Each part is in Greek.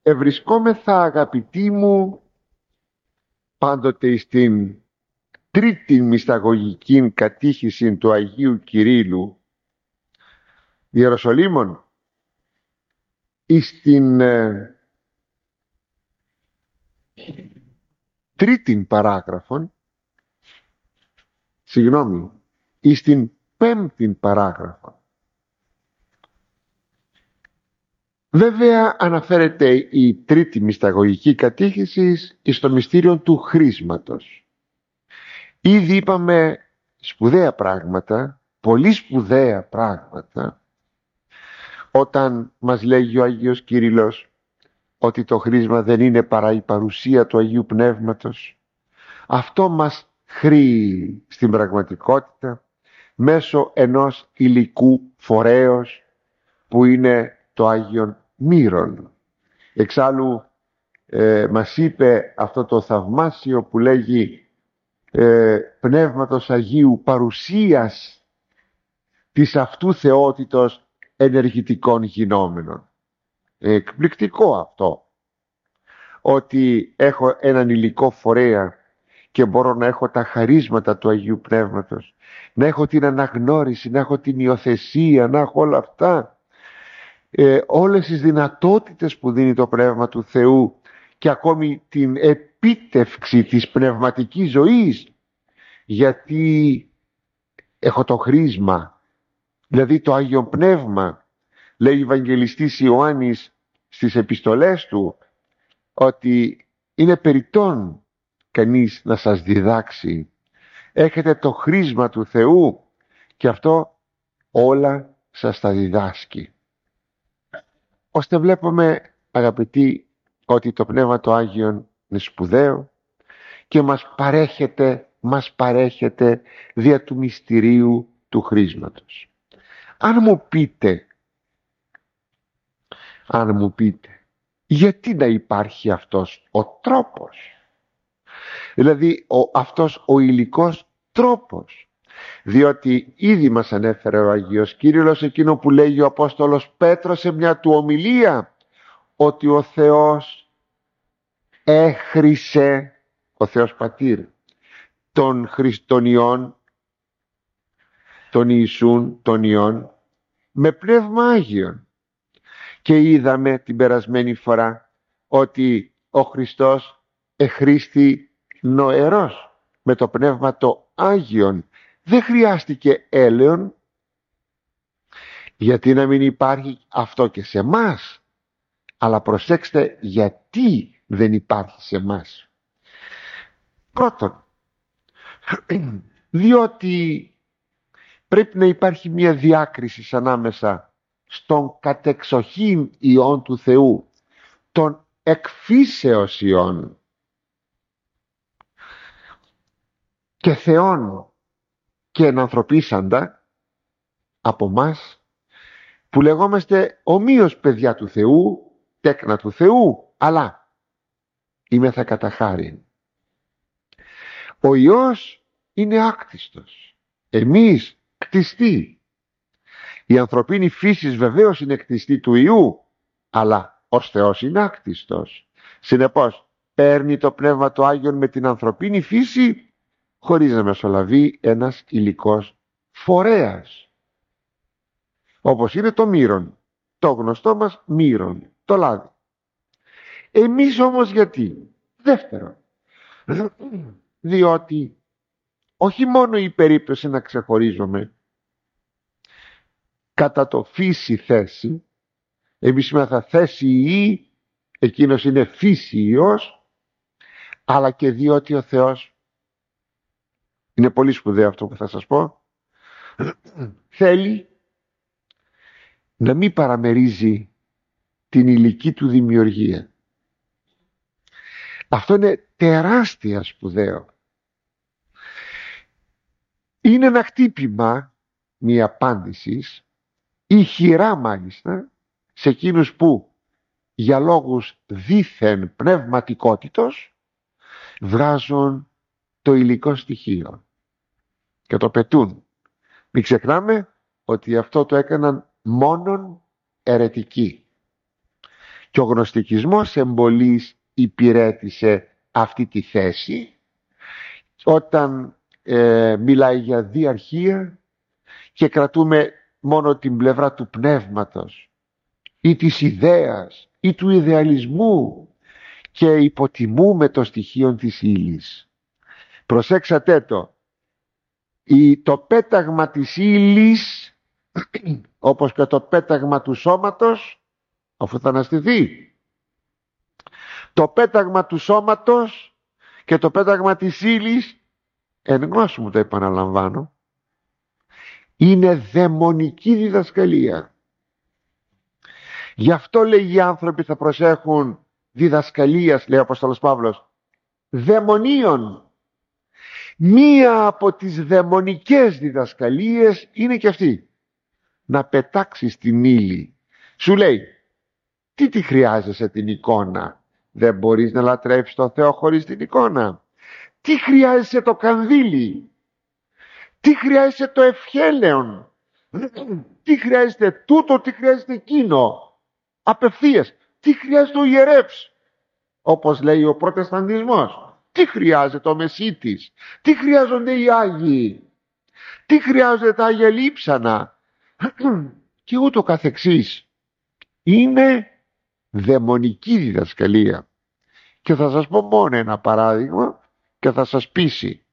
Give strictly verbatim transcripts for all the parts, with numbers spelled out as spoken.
Ευρισκόμεθα, αγαπητοί μου, πάντοτε στην τρίτη μυσταγωγική κατήχηση του Αγίου Κυρίλλου Ιεροσολύμων, εις την ε, τρίτην παράγραφον, συγγνώμη, εις την πέμπτην παράγραφον. Βέβαια αναφέρεται η τρίτη μυσταγωγική κατήχηση εις το μυστήριο του χρήσματος. Ήδη είπαμε σπουδαία πράγματα, πολύ σπουδαία πράγματα, όταν μας λέγει ο Αγίος Κύριλλος ότι το χρήσμα δεν είναι παρά η παρουσία του Αγίου Πνεύματος. Αυτό μας χρήει στην πραγματικότητα μέσω ενός υλικού φορέως που είναι το Άγιον Μύρον. Εξάλλου ε, μας είπε αυτό το θαυμάσιο που λέγει ε, Πνεύματος Αγίου παρουσίας της αυτού θεότητος ενεργητικών γινόμενων. Εκπληκτικό αυτό, ότι έχω έναν υλικό φορέα και μπορώ να έχω τα χαρίσματα του Αγίου Πνεύματος, να έχω την αναγνώριση, να έχω την υιοθεσία, να έχω όλα αυτά, ε, όλες τις δυνατότητες που δίνει το Πνεύμα του Θεού και ακόμη την επίτευξη της πνευματικής ζωής, γιατί έχω το χρήσμα, δηλαδή το Άγιο Πνεύμα. Λέει ο Ευαγγελιστής Ιωάννης στις επιστολές του ότι είναι περιττόν κανείς να σας διδάξει. Έχετε το χρήσμα του Θεού και αυτό όλα σας τα διδάσκει. Ώστε βλέπουμε, αγαπητοί, ότι το Πνεύμα το Άγιον είναι σπουδαίο και μας παρέχεται, μας παρέχεται δια του μυστηρίου του χρήσματος. Αν μου πείτε, αν μου πείτε, γιατί να υπάρχει αυτός ο τρόπος, δηλαδή ο, αυτός ο υλικός τρόπος, διότι ήδη μας ανέφερε ο Αγίος Κύριλλος εκείνο που λέγει ο Απόστολος Πέτρος σε μια του ομιλία, ότι ο Θεός έχρισε, ο Θεός Πατήρ, τον Χριστόν Υιόν, τον Ιησούν, τον Υιόν, με Πνεύμα Άγιον. Και είδαμε την περασμένη φορά ότι ο Χριστός εχρήστη νοερός με το Πνεύμα το Άγιον. Δεν χρειάστηκε έλεον. Γιατί να μην υπάρχει αυτό και σε μας? Αλλά προσέξτε γιατί δεν υπάρχει σε μας. Πρώτον, διότι πρέπει να υπάρχει μια διάκριση ανάμεσα στον κατεξοχήν Υιόν του Θεού, τον εκφύσεως Υιόν και Θεόν και ενανθρωπίσαντα από μας, που λεγόμαστε ομοίως παιδιά του Θεού, τέκνα του Θεού, αλλά είμεθα κατά χάριν. Ο Υιός είναι άκτιστος, εμείς κτιστοί. Η ανθρωπίνη φύση βεβαίως είναι κτιστή του Υιού, αλλά ως Θεός είναι άκτιστος. Συνεπώς παίρνει το Πνεύμα το Άγιον με την ανθρωπίνη φύση χωρίς να μεσολαβεί ένας υλικός φορέας, όπως είναι το μύρον, το γνωστό μας μύρον, το λάδι. Εμείς όμως γιατί? Δεύτερον, διότι όχι μόνο η περίπτωση να ξεχωρίζουμε κατά το φύση θέση, εμείς είμαστε θέση Υιή, εκείνος είναι φύση Υιός, αλλά και διότι ο Θεός, είναι πολύ σπουδαίο αυτό που θα σας πω, θέλει να μην παραμερίζει την υλική του δημιουργία. Αυτό είναι τεράστια σπουδαίο. Είναι ένα χτύπημα, μια απάντηση, ηχηρά μάλιστα, σε εκείνους που για λόγους δήθεν πνευματικότητος βγάζουν το υλικό στοιχείο και το πετούν. Μην ξεχνάμε ότι αυτό το έκαναν μόνον αιρετικοί. Και ο γνωστικισμός εμπολής υπηρέτησε αυτή τη θέση όταν ε, μιλάει για διαρχία και κρατούμε μόνο την πλευρά του πνεύματος ή της ιδέας ή του ιδεαλισμού και υποτιμούμε το στοιχείο της ύλης. Προσέξατε το, η, το πέταγμα της ύλης όπως και το πέταγμα του σώματος, αφού θα αναστηθεί, το πέταγμα του σώματος και το πέταγμα της ύλης, εν γνώση μου το επαναλαμβάνω, είναι δαιμονική διδασκαλία. Γι' αυτό λέει οι άνθρωποι θα προσέχουν διδασκαλίας, λέει ο Απόστολος Παύλος, δαιμονίων. Μία από τις δαιμονικές διδασκαλίες είναι και αυτή, να πετάξεις την ύλη. Σου λέει, τι τη χρειάζεσαι την εικόνα? Δεν μπορείς να λατρεύεις τον Θεό χωρίς την εικόνα. Τι χρειάζεσαι το κανδύλι? Τι χρειάζεσαι το ευχέλαιον? Τι χρειάζεται τούτο, τι χρειάζεται εκείνο? Απευθείας. Τι χρειάζεται ο ιερεύς? Όπως λέει ο προτεσταντισμός. Τι χρειάζεται ο Μεσίτης? Τι χρειάζονται οι Άγιοι? Τι χρειάζεται τα Άγια Λείψανα? Και ούτω καθεξής. Είναι δαιμονική διδασκαλία. Και θα σας πω μόνο ένα παράδειγμα και θα σας πείσει.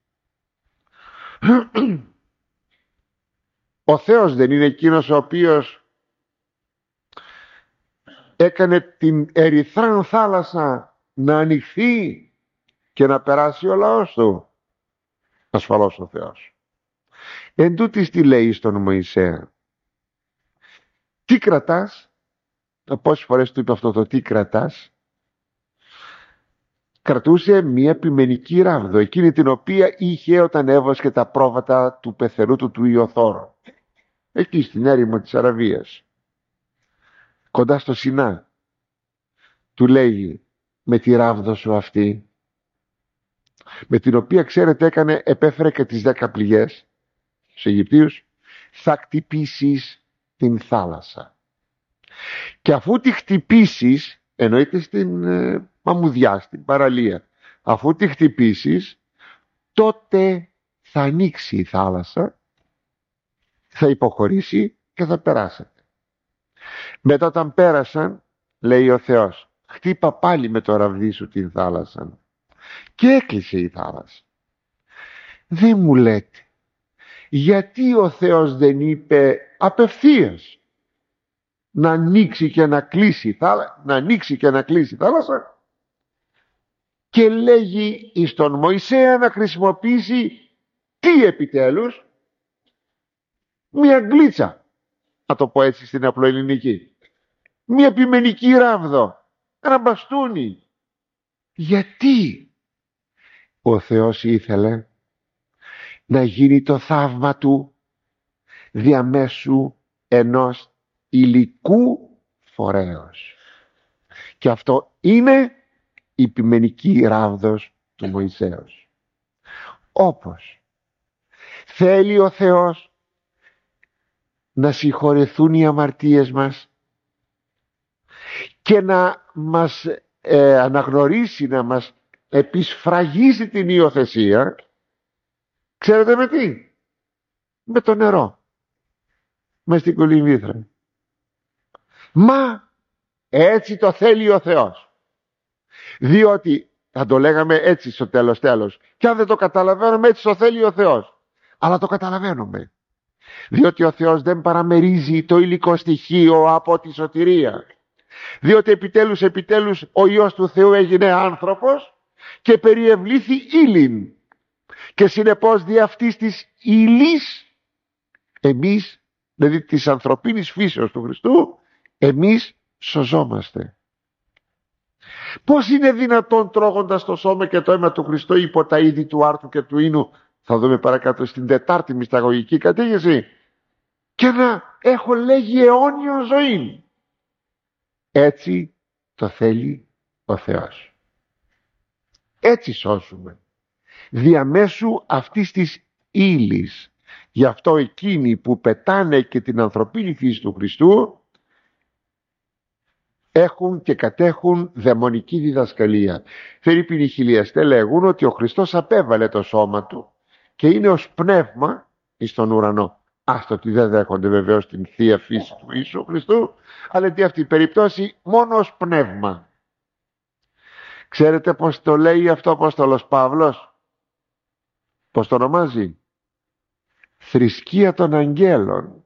Ο Θεός δεν είναι εκείνος ο οποίος έκανε την ερυθρά θάλασσα να ανοιχθεί και να περάσει ο λαός του? Ασφαλώς ο Θεός. Εν τούτοις τι λέει στον Μωυσέα? Τι κρατάς? Πόσες φορές του είπε αυτό το τι κρατάς? Κρατούσε μία επιμενική ράβδο, εκείνη την οποία είχε όταν έβοσκε τα πρόβατα του πεθερού του του Ιωθώρου, εκεί στην έρημο της Αραβίας, κοντά στο Σινά. Του λέγει, με τη ράβδο σου αυτή, με την οποία ξέρετε έκανε, επέφερε και τις δέκα πληγές στους Αιγυπτίους, θα χτυπήσεις την θάλασσα. Και αφού τη χτυπήσεις, εννοείται στην ε, μαμουδιά, στην παραλία, αφού τη χτυπήσεις, τότε θα ανοίξει η θάλασσα, θα υποχωρήσει και θα περάσετε. Μετά όταν πέρασαν, λέει ο Θεός, χτύπα πάλι με το ραβδί σου την θάλασσα. Και έκλεισε η θάλασσα. Δεν μου λέτε, γιατί ο Θεός δεν είπε απευθείας να ανοίξει και να κλείσει, να ανοίξει και να κλείσει η θάλασσα, και λέγει εις τον Μωυσέα να χρησιμοποιήσει τι επιτέλους? Μια γκλίτσα, να το πω έτσι στην απλοελληνική, μια επιμενική ράβδο, ένα μπαστούνι. Γιατί? Ο Θεός ήθελε να γίνει το θαύμα του διαμέσου ενός υλικού φορέως. Και αυτό είναι η επιμενική ράβδος του Μωυσέως. Όπως θέλει ο Θεός να συγχωρεθούν οι αμαρτίες μας και να μας ε, αναγνωρίσει, να μας επισφραγίσει την υιοθεσία, ξέρετε με τι? Με το νερό, μες στην κολυμβήθρα. Μα έτσι το θέλει ο Θεός, διότι θα το λέγαμε έτσι στο τέλος τέλος, και αν δεν το καταλαβαίνουμε, έτσι το θέλει ο Θεός. Αλλά το καταλαβαίνουμε, διότι ο Θεός δεν παραμερίζει το υλικό στοιχείο από τη σωτηρία, διότι επιτέλους επιτέλους ο Υιός του Θεού έγινε άνθρωπος και περιευλήθη ύλην, και συνεπώς δι' αυτής της ύλης εμείς, δηλαδή της ανθρωπίνης φύσεως του Χριστού, εμείς σωζόμαστε. Πώς είναι δυνατόν, τρώγοντας το σώμα και το αίμα του Χριστού υπό τα είδη του άρτου και του ίνου, θα δούμε παρακάτω στην τετάρτη μυσταγωγική κατήγηση, και να έχω, λέγει, αιώνιο ζωή? Έτσι το θέλει ο Θεός. Έτσι σώσουμε, διαμέσου αυτής της ύλης. Γι' αυτό εκείνοι που πετάνε και την ανθρωπίνη φύση του Χριστού έχουν και κατέχουν δαιμονική διδασκαλία. Φερρυπίν οι χιλιαστές λέγουν ότι ο Χριστός απέβαλε το σώμα του και είναι ως πνεύμα εις τον ουρανό. Άστο ότι δεν δέχονται βεβαίως την θεία φύση του Ιησού Χριστού, αλλά τι αυτή η περίπτωση μόνο ως πνεύμα. Ξέρετε πως το λέει αυτό ο Απόστολος Παύλος? Πως το ονομάζει? Θρησκεία των αγγέλων.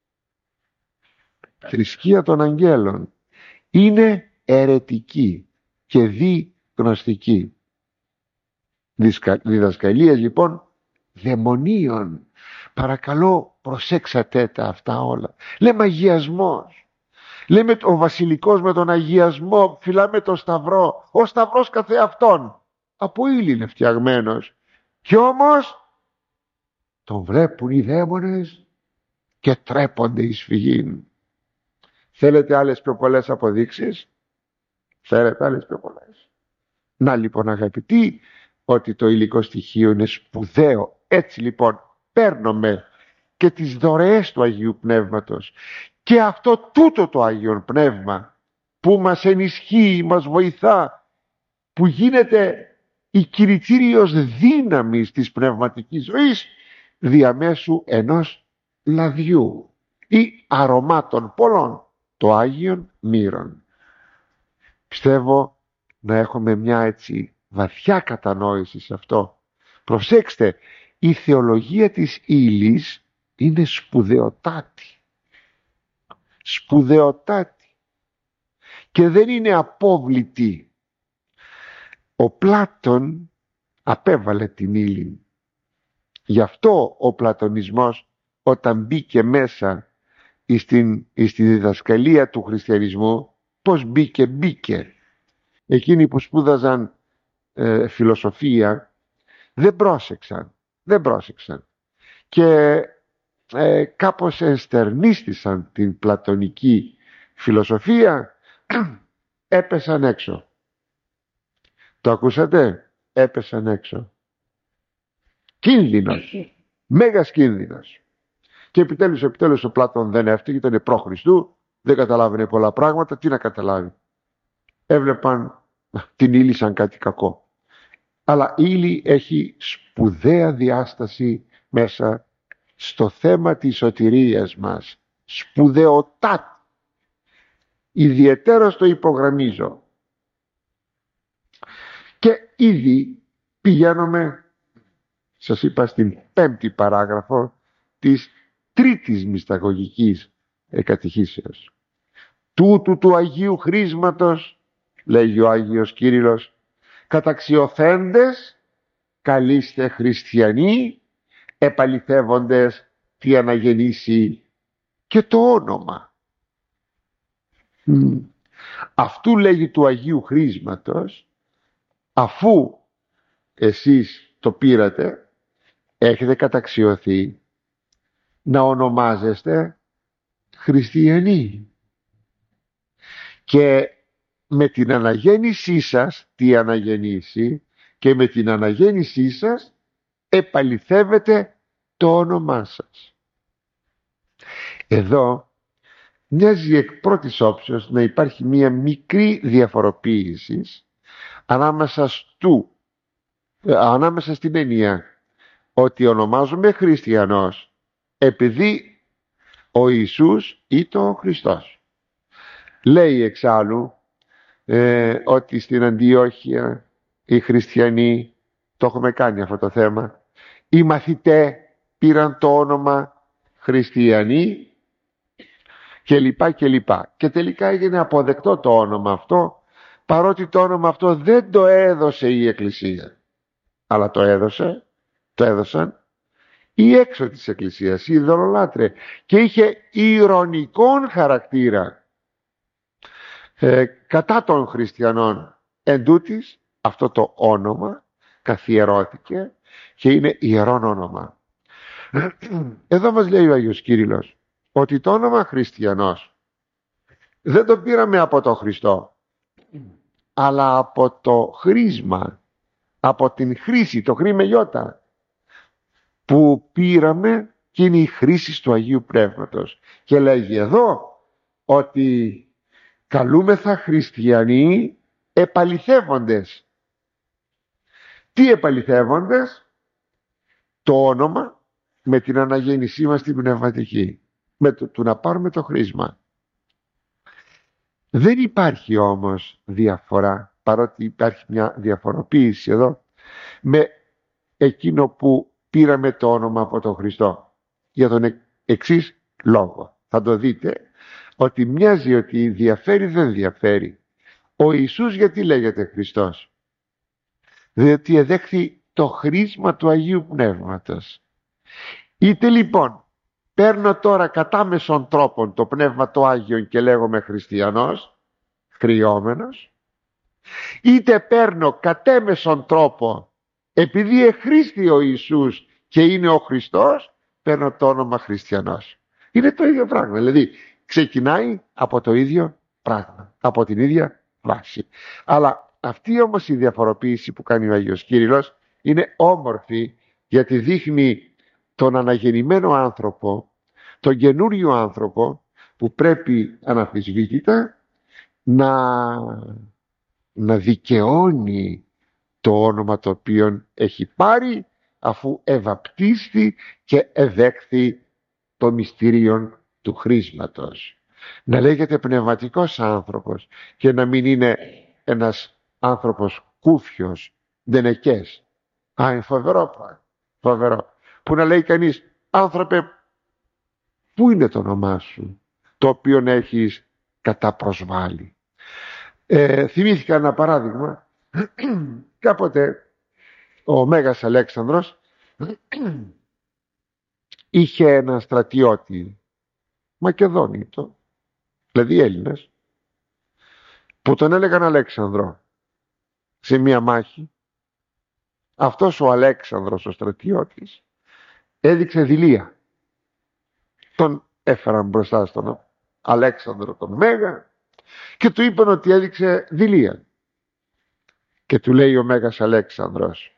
Θρησκεία των αγγέλων. Είναι αιρετική και δι-γνωστική. Διδασκαλίες λοιπόν δαιμονίων. Παρακαλώ προσέξατε τα αυτά όλα. Λέμε αγιασμός. Λέμε ο βασιλικός με τον αγιασμό φυλάμε τον σταυρό. Ο σταυρός καθεαυτόν από ύλη είναι φτιαγμένος. Κι όμως τον βλέπουν οι δαίμονες και τρέπονται εις φυγήν. Θέλετε άλλες πιο πολλές αποδείξεις? Θέλετε άλλες πιο πολλές? Να λοιπόν αγαπητοί, ότι το υλικό στοιχείο είναι σπουδαίο. Έτσι λοιπόν παίρνουμε και τις δωρεές του Αγίου Πνεύματος και αυτό τούτο το Άγιον Πνεύμα που μας ενισχύει, μας βοηθά, που γίνεται η κηρυτήριος δύναμη της πνευματικής ζωής διαμέσου ενός λαδιού ή αρωμάτων πολλών, το Άγιον Μύρον. Πιστεύω να έχουμε μια έτσι βαθιά κατανόηση σε αυτό. Προσέξτε, η θεολογία της ύλης είναι σπουδαιοτάτη. Σπουδαιοτάτη. Και δεν είναι απόβλητη. Ο Πλάτων απέβαλε την ύλη. Γι' αυτό ο πλατωνισμός όταν μπήκε μέσα στην, στη διδασκαλία του χριστιανισμού, πώς μπήκε, μπήκε. Εκείνοι που σπούδαζαν ε, φιλοσοφία δεν πρόσεξαν, δεν πρόσεξαν και ε, κάπως ενστερνίστησαν την πλατωνική φιλοσοφία, έπεσαν έξω. Το ακούσατε? Έπεσαν έξω. Κίνδυνος, μέγας κίνδυνος. Και επιτέλους, επιτέλους ο Πλάτων δεν έφταιγε, ήταν προ-Χριστού, δεν καταλάβαινε πολλά πράγματα. Τι να καταλάβει? Έβλεπαν την ύλη σαν κάτι κακό. Αλλά η ύλη έχει σπουδαία διάσταση μέσα στο θέμα της σωτηρίας μας. Σπουδαιοτάτη. Ιδιαιτέρως το υπογραμμίζω. Και ήδη πηγαίνουμε, σας είπα, στην πέμπτη παράγραφο της τρίτης μυσταγωγικής εκατηχήσεως. Τούτου του Αγίου Χρίσματος, λέγει ο Άγιος Κύριλλος, καταξιωθέντες καλείστε χριστιανοί, επαληθεύοντες τι αναγεννήσει και το όνομα. Mm. Αυτού λέγει του Αγίου Χρίσματος, αφού εσείς το πήρατε, έχετε καταξιωθεί να ονομάζεστε χριστιανοί. Και με την αναγέννησή σας, τι αναγεννήσει, και με την αναγέννησή σας επαληθεύετε το όνομά σας. Εδώ μοιάζει εκ πρώτης όψεως να υπάρχει μία μικρή διαφοροποίηση ανάμεσα στου, ανάμεσα στην έννοια ότι ονομάζουμε χριστιανός επειδή ο Ιησούς ήταν ο Χριστός. Λέει εξάλλου ε, ότι στην Αντιόχεια οι χριστιανοί, το έχουμε κάνει αυτό το θέμα, οι μαθητές πήραν το όνομα χριστιανοί και λοιπά και λοιπά. Και τελικά έγινε αποδεκτό το όνομα αυτό, παρότι το όνομα αυτό δεν το έδωσε η Εκκλησία, αλλά το έδωσε, το έδωσαν ή έξω της Εκκλησίας, οι ειδωλολάτρες, και είχε ηρωνικόν χαρακτήρα ε, κατά των χριστιανών. Εν τούτης, αυτό το όνομα καθιερώθηκε και είναι ιερόν όνομα. Εδώ μας λέει ο Άγιος Κύριλλος ότι το όνομα χριστιανός δεν το πήραμε από τον Χριστό, αλλά από το χρήσμα, από την χρήση, το χρήμεγιώτα που πήραμε, και είναι η χρήση του Αγίου Πνεύματος. Και λέγει εδώ ότι καλούμεθα χριστιανοί επαληθεύοντες. Τι επαληθεύοντες? Το όνομα με την αναγέννησή μας την πνευματική, με το, το να πάρουμε το χρήσμα. Δεν υπάρχει όμως διαφορά, παρότι υπάρχει μια διαφοροποίηση εδώ, με εκείνο που πήραμε το όνομα από τον Χριστό, για τον εξής λόγο. Θα το δείτε ότι μοιάζει ότι διαφέρει, δεν διαφέρει. Ο Ιησούς γιατί λέγεται Χριστός? Διότι εδέχθη το χρήσμα του Αγίου Πνεύματος. Είτε λοιπόν παίρνω τώρα κατά μεσον τρόπον το Πνεύμα το Άγιον και λέγομαι χριστιανός, χρειόμενος, είτε παίρνω κατέμεσον τρόπο επειδή εχρήστη ο Ιησούς και είναι ο Χριστός, παίρνω το όνομα χριστιανός. Είναι το ίδιο πράγμα, δηλαδή ξεκινάει από το ίδιο πράγμα, από την ίδια βάση. Αλλά αυτή όμως η διαφοροποίηση που κάνει ο Άγιος Κύριλλος είναι όμορφη, γιατί δείχνει τον αναγεννημένο άνθρωπο, τον καινούριο άνθρωπο που πρέπει αναμφισβήτητα να, να δικαιώνει το όνομα το οποίο έχει πάρει, αφού ευαπτίστη και εδέχθη το μυστήριο του χρήσματος. Να λέγεται πνευματικός άνθρωπος και να μην είναι ένας άνθρωπος κούφιος, ντενεκές. Α, είναι φοβερό πράγμα, φοβερό. Που να λέει κανείς, άνθρωπε, πού είναι το όνομά σου, το οποίο έχεις καταπροσβάλει? Ε, θυμήθηκα ένα παράδειγμα. Κάποτε ο Μέγας Αλέξανδρος είχε ένα στρατιώτη Μακεδόνιτο, δηλαδή Έλληνας, που τον έλεγαν Αλέξανδρο. Σε μία μάχη αυτός ο Αλέξανδρος ο στρατιώτης έδειξε δειλία. Τον έφεραν μπροστά στον Αλέξανδρο τον Μέγα και του είπαν ότι έδειξε δειλία. Και του λέει ο Μέγας Αλέξανδρος,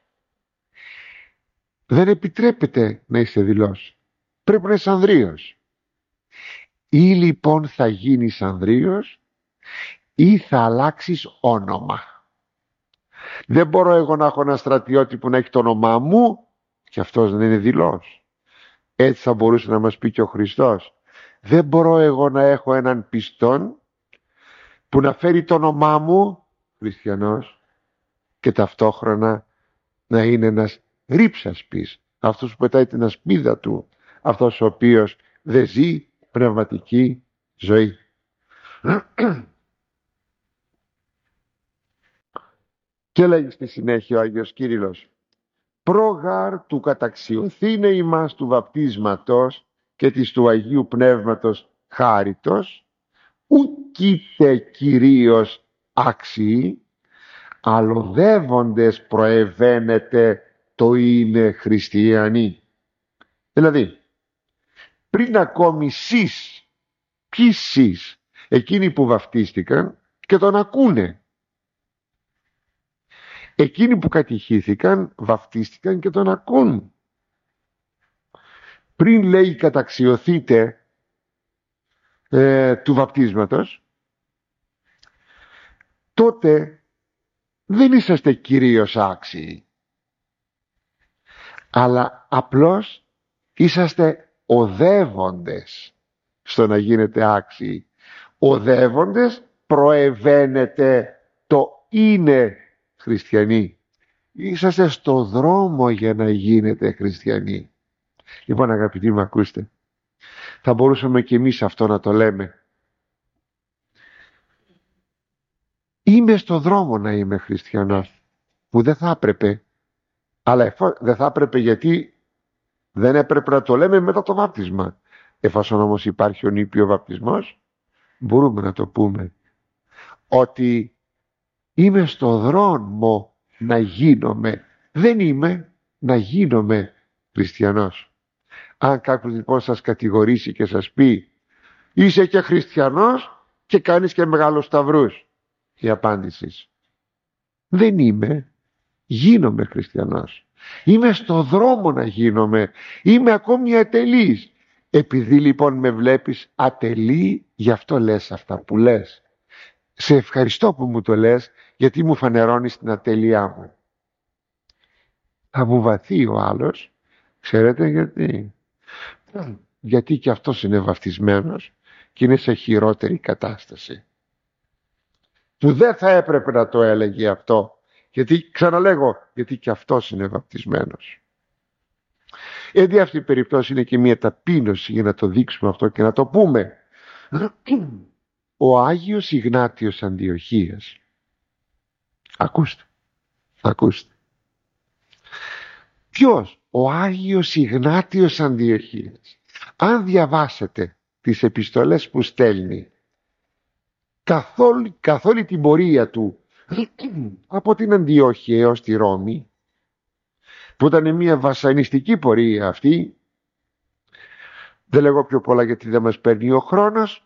δεν επιτρέπεται να είσαι δειλός, πρέπει να είσαι ανδρείος. Ή λοιπόν θα γίνεις ανδρείος ή θα αλλάξεις όνομα. Δεν μπορώ εγώ να έχω ένα στρατιώτη που να έχει το όνομά μου και αυτός δεν είναι δειλός. Έτσι θα μπορούσε να μας πει και ο Χριστός. Δεν μπορώ εγώ να έχω έναν πιστόν που να φέρει το όνομά μου, χριστιανός, και ταυτόχρονα να είναι ένας ρίψασπης, αυτός που πετάει την ασπίδα του, αυτός ο οποίος δεν ζει πνευματική ζωή. Και λέγει στη συνέχεια ο Άγιος Κύριλλος, πρόγαρ του καταξιωθήνε ημάς του βαπτίσματος και της του Αγίου Πνεύματος χάριτος, ουκείτε κυρίως άξιοι, αλλοδεύοντες προεβαίνετε το είναι χριστιανοί. Δηλαδή, πριν ακόμη σεις, ποιοι σεις? Εκείνοι που βαφτίστηκαν και τον ακούνε. Εκείνοι που κατηχήθηκαν, βαφτίστηκαν και τον ακούν. Πριν λέει καταξιωθείτε ε, του βαπτίσματος, τότε δεν είσαστε κυρίως άξιοι, αλλά απλώς είσαστε οδεύοντες στο να γίνετε άξιοι. Οδεύοντες προεβαίνετε το είναι χριστιανοί. Είσαστε στο δρόμο για να γίνετε χριστιανοί. Λοιπόν, αγαπητοί μου, ακούστε, θα μπορούσαμε και εμείς αυτό να το λέμε. Είμαι στο δρόμο να είμαι χριστιανός, που δεν θα έπρεπε, αλλά εφό, δεν θα έπρεπε γιατί δεν έπρεπε να το λέμε μετά το βάπτισμα. Εφόσον όμως υπάρχει ο νήπιο βαπτισμός, μπορούμε να το πούμε ότι είμαι στο δρόμο να γίνομαι, δεν είμαι να γίνομαι χριστιανός. Αν κάποιος λοιπόν σας κατηγορήσει και σας πει είσαι και χριστιανός και κάνεις και μεγάλους σταυρούς, η απάντηση, δεν είμαι, γίνομαι χριστιανός. Είμαι στο δρόμο να γίνομαι, είμαι ακόμη ατελής. Επειδή λοιπόν με βλέπεις ατελή, γι' αυτό λες αυτά που λες. σε ευχαριστώ που μου το λες, γιατί μου φανερώνεις την ατέλειά μου. Θα βουβαθεί ο άλλος. Ξέρετε γιατί? Γιατί και αυτός είναι βαφτισμένος και είναι σε χειρότερη κατάσταση, που δεν θα έπρεπε να το έλεγε αυτό. Γιατί, ξαναλέγω, γιατί και αυτός είναι βαπτισμένος. Έτσι αυτή η περίπτωση είναι και μια ταπείνωση για να το δείξουμε αυτό και να το πούμε. Ο Άγιος Ιγνάτιος Αντιοχίας, ακούστε, ακούστε. Ποιος? Ο Άγιος Ιγνάτιος Αντιοχίας. Αν διαβάσετε τις επιστολές που στέλνει καθ' όλη, καθ' όλη την πορεία του από την Αντιόχεια έως τη Ρώμη, που ήταν μια βασανιστική πορεία αυτή, δεν λέγω πιο πολλά γιατί δεν μας παίρνει ο χρόνος,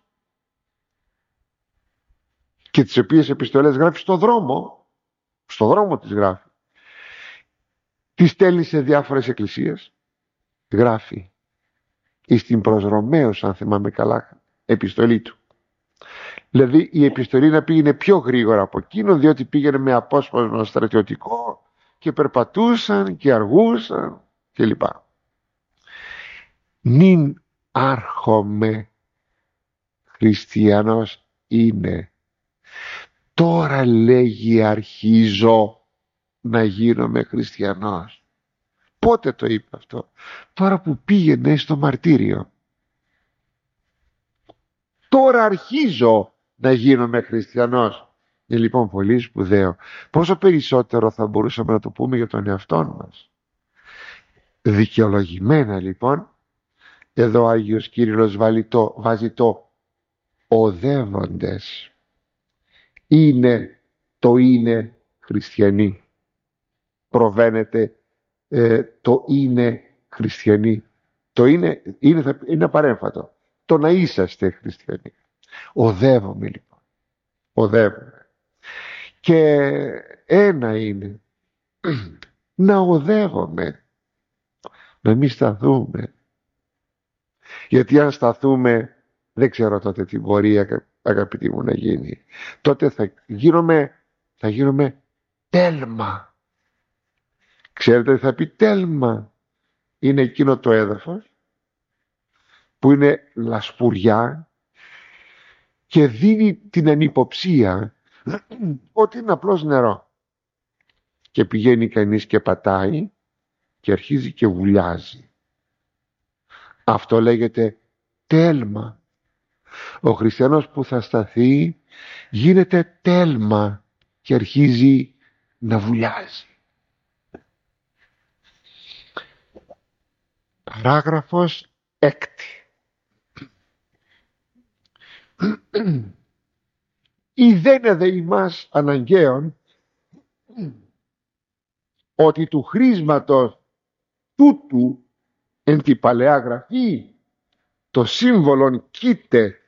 και τις οποίες επιστολές γράφει στο δρόμο, στο δρόμο τις γράφει, τις στέλνει σε διάφορες εκκλησίες, γράφει εις την προς Ρωμαίους, αν θυμάμαι καλά, επιστολή του. Δηλαδή η επιστολή να πήγαινε πιο γρήγορα από εκείνο, διότι πήγαινε με απόσπασμα στρατιωτικό και περπατούσαν και αργούσαν κλπ. Νυν άρχομαι χριστιανός είναι. Τώρα λέγει αρχίζω να γίνομαι χριστιανός. Πότε το είπε αυτό? Τώρα που πήγαινε στο μαρτύριο. Τώρα αρχίζω να γίνομαι χριστιανός. Είναι λοιπόν πολύ σπουδαίο. Πόσο περισσότερο θα μπορούσαμε να το πούμε για τον εαυτό μας. Δικαιολογημένα λοιπόν, εδώ ο Άγιος Κύριλλος βάζει το, βάζει το οδεύοντες. Είναι, το είναι χριστιανοί. Προβαίνεται ε, το είναι χριστιανοί. Το είναι, είναι, θα, είναι απαρέμφατο. Το να είσαστε χριστιανοί. Οδεύομαι λοιπόν. Οδεύομαι. Και ένα είναι να οδεύομαι. Να μην σταθούμε. Γιατί αν σταθούμε, δεν ξέρω τότε τι μπορεί, αγαπητοί μου, να γίνει. Τότε θα γίνομαι, θα γίνομαι τέλμα. Ξέρετε τι θα πει τέλμα? Είναι εκείνο το έδαφος που είναι λασπουριά και δίνει την ανυποψία ότι είναι απλώς νερό. Και πηγαίνει κανείς και πατάει και αρχίζει και βουλιάζει. Αυτό λέγεται τέλμα. Ο χριστιανός που θα σταθεί γίνεται τέλμα και αρχίζει να βουλιάζει. Παράγραφος έκτη. Ιδένε δε ημάς αναγκαίων ότι του χρήσματος τούτου εν τη Παλαιά Γραφή το σύμβολον κοίται.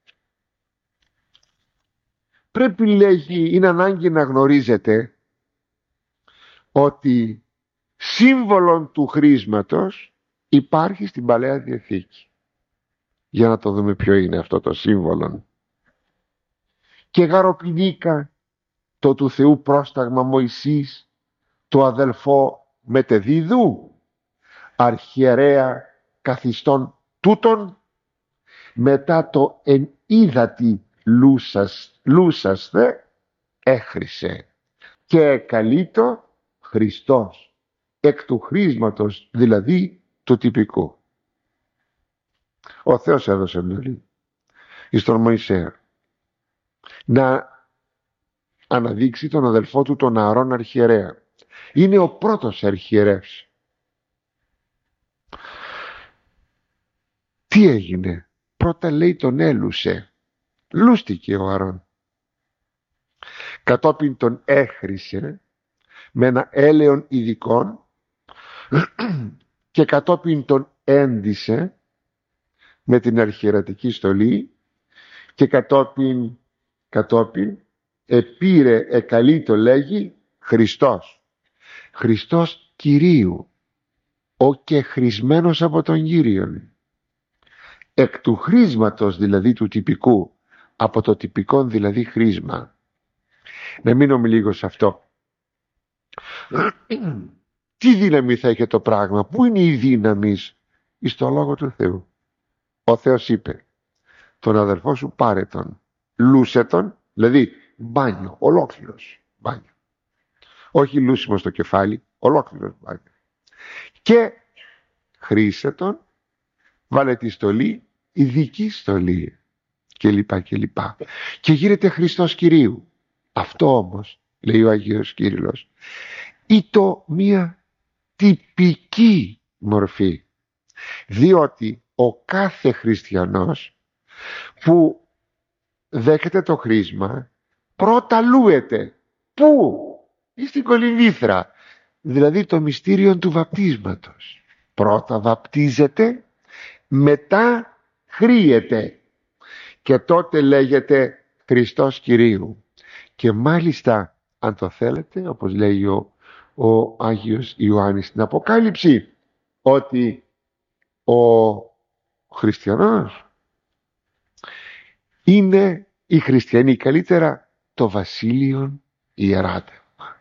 Πρέπει, λέγει, είναι ανάγκη να γνωρίζετε ότι σύμβολον του χρήσματος υπάρχει στην Παλαιά Διαθήκη. Για να το δούμε ποιο είναι αυτό το σύμβολο. Και γαροπινίκα το του Θεού πρόσταγμα Μωυσής, το αδελφό μετεδίδου, αρχιερέα καθιστών τούτων, μετά το εν ύδατι λούσας, λούσαστε έχρισε και καλείτο Χριστός, εκ του χρήσματος δηλαδή του τυπικού. Ο Θεός έδωσε εντολή εις τον Μωυσέα να αναδείξει τον αδελφό του τον Ααρών αρχιερέα. Είναι ο πρώτος αρχιερεύς. Τι έγινε? Πρώτα, λέει, τον έλουσε. Λούστηκε ο Ααρών. Κατόπιν τον έχρισε με ένα έλεον ειδικών και κατόπιν τον έντισε με την αρχιερατική στολή και κατόπιν, κατόπιν επήρε, εκαλεί το λέγει Χριστός. Χριστός Κυρίου, ο και χρησμένος από τον Κύριον. Εκ του χρήσματος δηλαδή του τυπικού από το τυπικό δηλαδή χρήσμα. Να μείνουμε λίγο σε αυτό. Τι δύναμη θα είχε το πράγμα? Πού είναι η δύναμη? Εις το Λόγο του Θεού. Ο Θεός είπε, τον αδερφό σου πάρε τον, λούσε τον, δηλαδή μπάνιο, ολόκληρος μπάνιο. Όχι λούσιμο στο κεφάλι, ολόκληρος μπάνιο. Και χρήσε τον, βάλε τη στολή, ειδική στολή και λοιπά και λοιπά. Και γίνεται Χριστός Κυρίου. Αυτό όμως, λέει ο Άγιος Κύριλλος, ήτο μία τυπική μορφή. Διότι ο κάθε χριστιανός που δέχεται το χρήσμα πρώτα λούεται. Πού? Ή στην κολυμβήθρα, δηλαδή το μυστήριο του βαπτίσματος. Πρώτα βαπτίζεται, μετά χρύεται και τότε λέγεται Χριστός Κυρίου. Και μάλιστα, αν το θέλετε, όπως λέει ο, ο Άγιος Ιωάννης στην Αποκάλυψη, ότι ο χριστιανός είναι, οι χριστιανοί καλύτερα, το βασίλειον ιεράτευμα.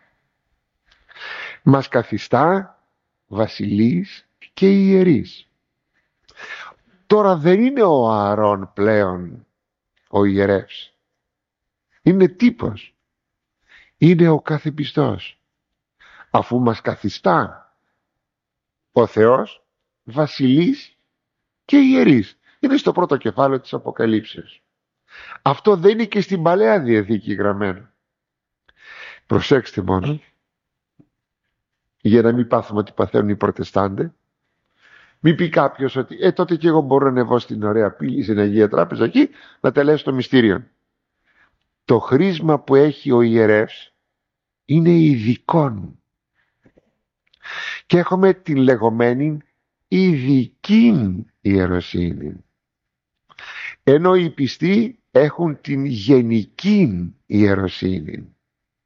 Μας καθιστά βασιλείς και ιερείς. Τώρα δεν είναι ο Ααρών πλέον ο ιερεύς. Είναι τύπος. Είναι ο κάθε πιστός. Αφού μας καθιστά ο Θεός βασιλείς και ιερείς. Είναι στο πρώτο κεφάλαιο της Αποκαλύψεως. Αυτό δεν είναι και στην Παλαιά Διαθήκη γραμμένο. Προσέξτε μόνο, για να μην πάθουμε ότι παθαίνουν οι Προτεστάντες. Μην πει κάποιος ότι ε, τότε και εγώ μπορώ να ανεβώ στην ωραία πύλη, στην Αγία Τράπεζα εκεί, να τελέσω το μυστήριο. Το χρήσμα που έχει ο ιερεύς είναι ειδικών. Και έχουμε την λεγόμενη ειδική ιεροσύνη. Ενώ οι πιστοί έχουν την γενική ιεροσύνη.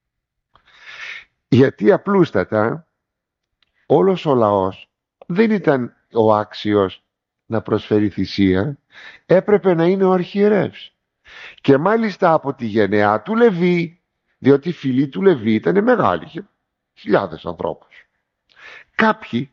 Γιατί απλούστατα όλος ο λαός δεν ήταν ο άξιος να προσφέρει θυσία, έπρεπε να είναι ο αρχιερεύς. Και μάλιστα από τη γενεά του Λεβί, διότι η φυλή του Λεβί ήταν μεγάλη, είχε χιλιάδες ανθρώπους. Κάποιοι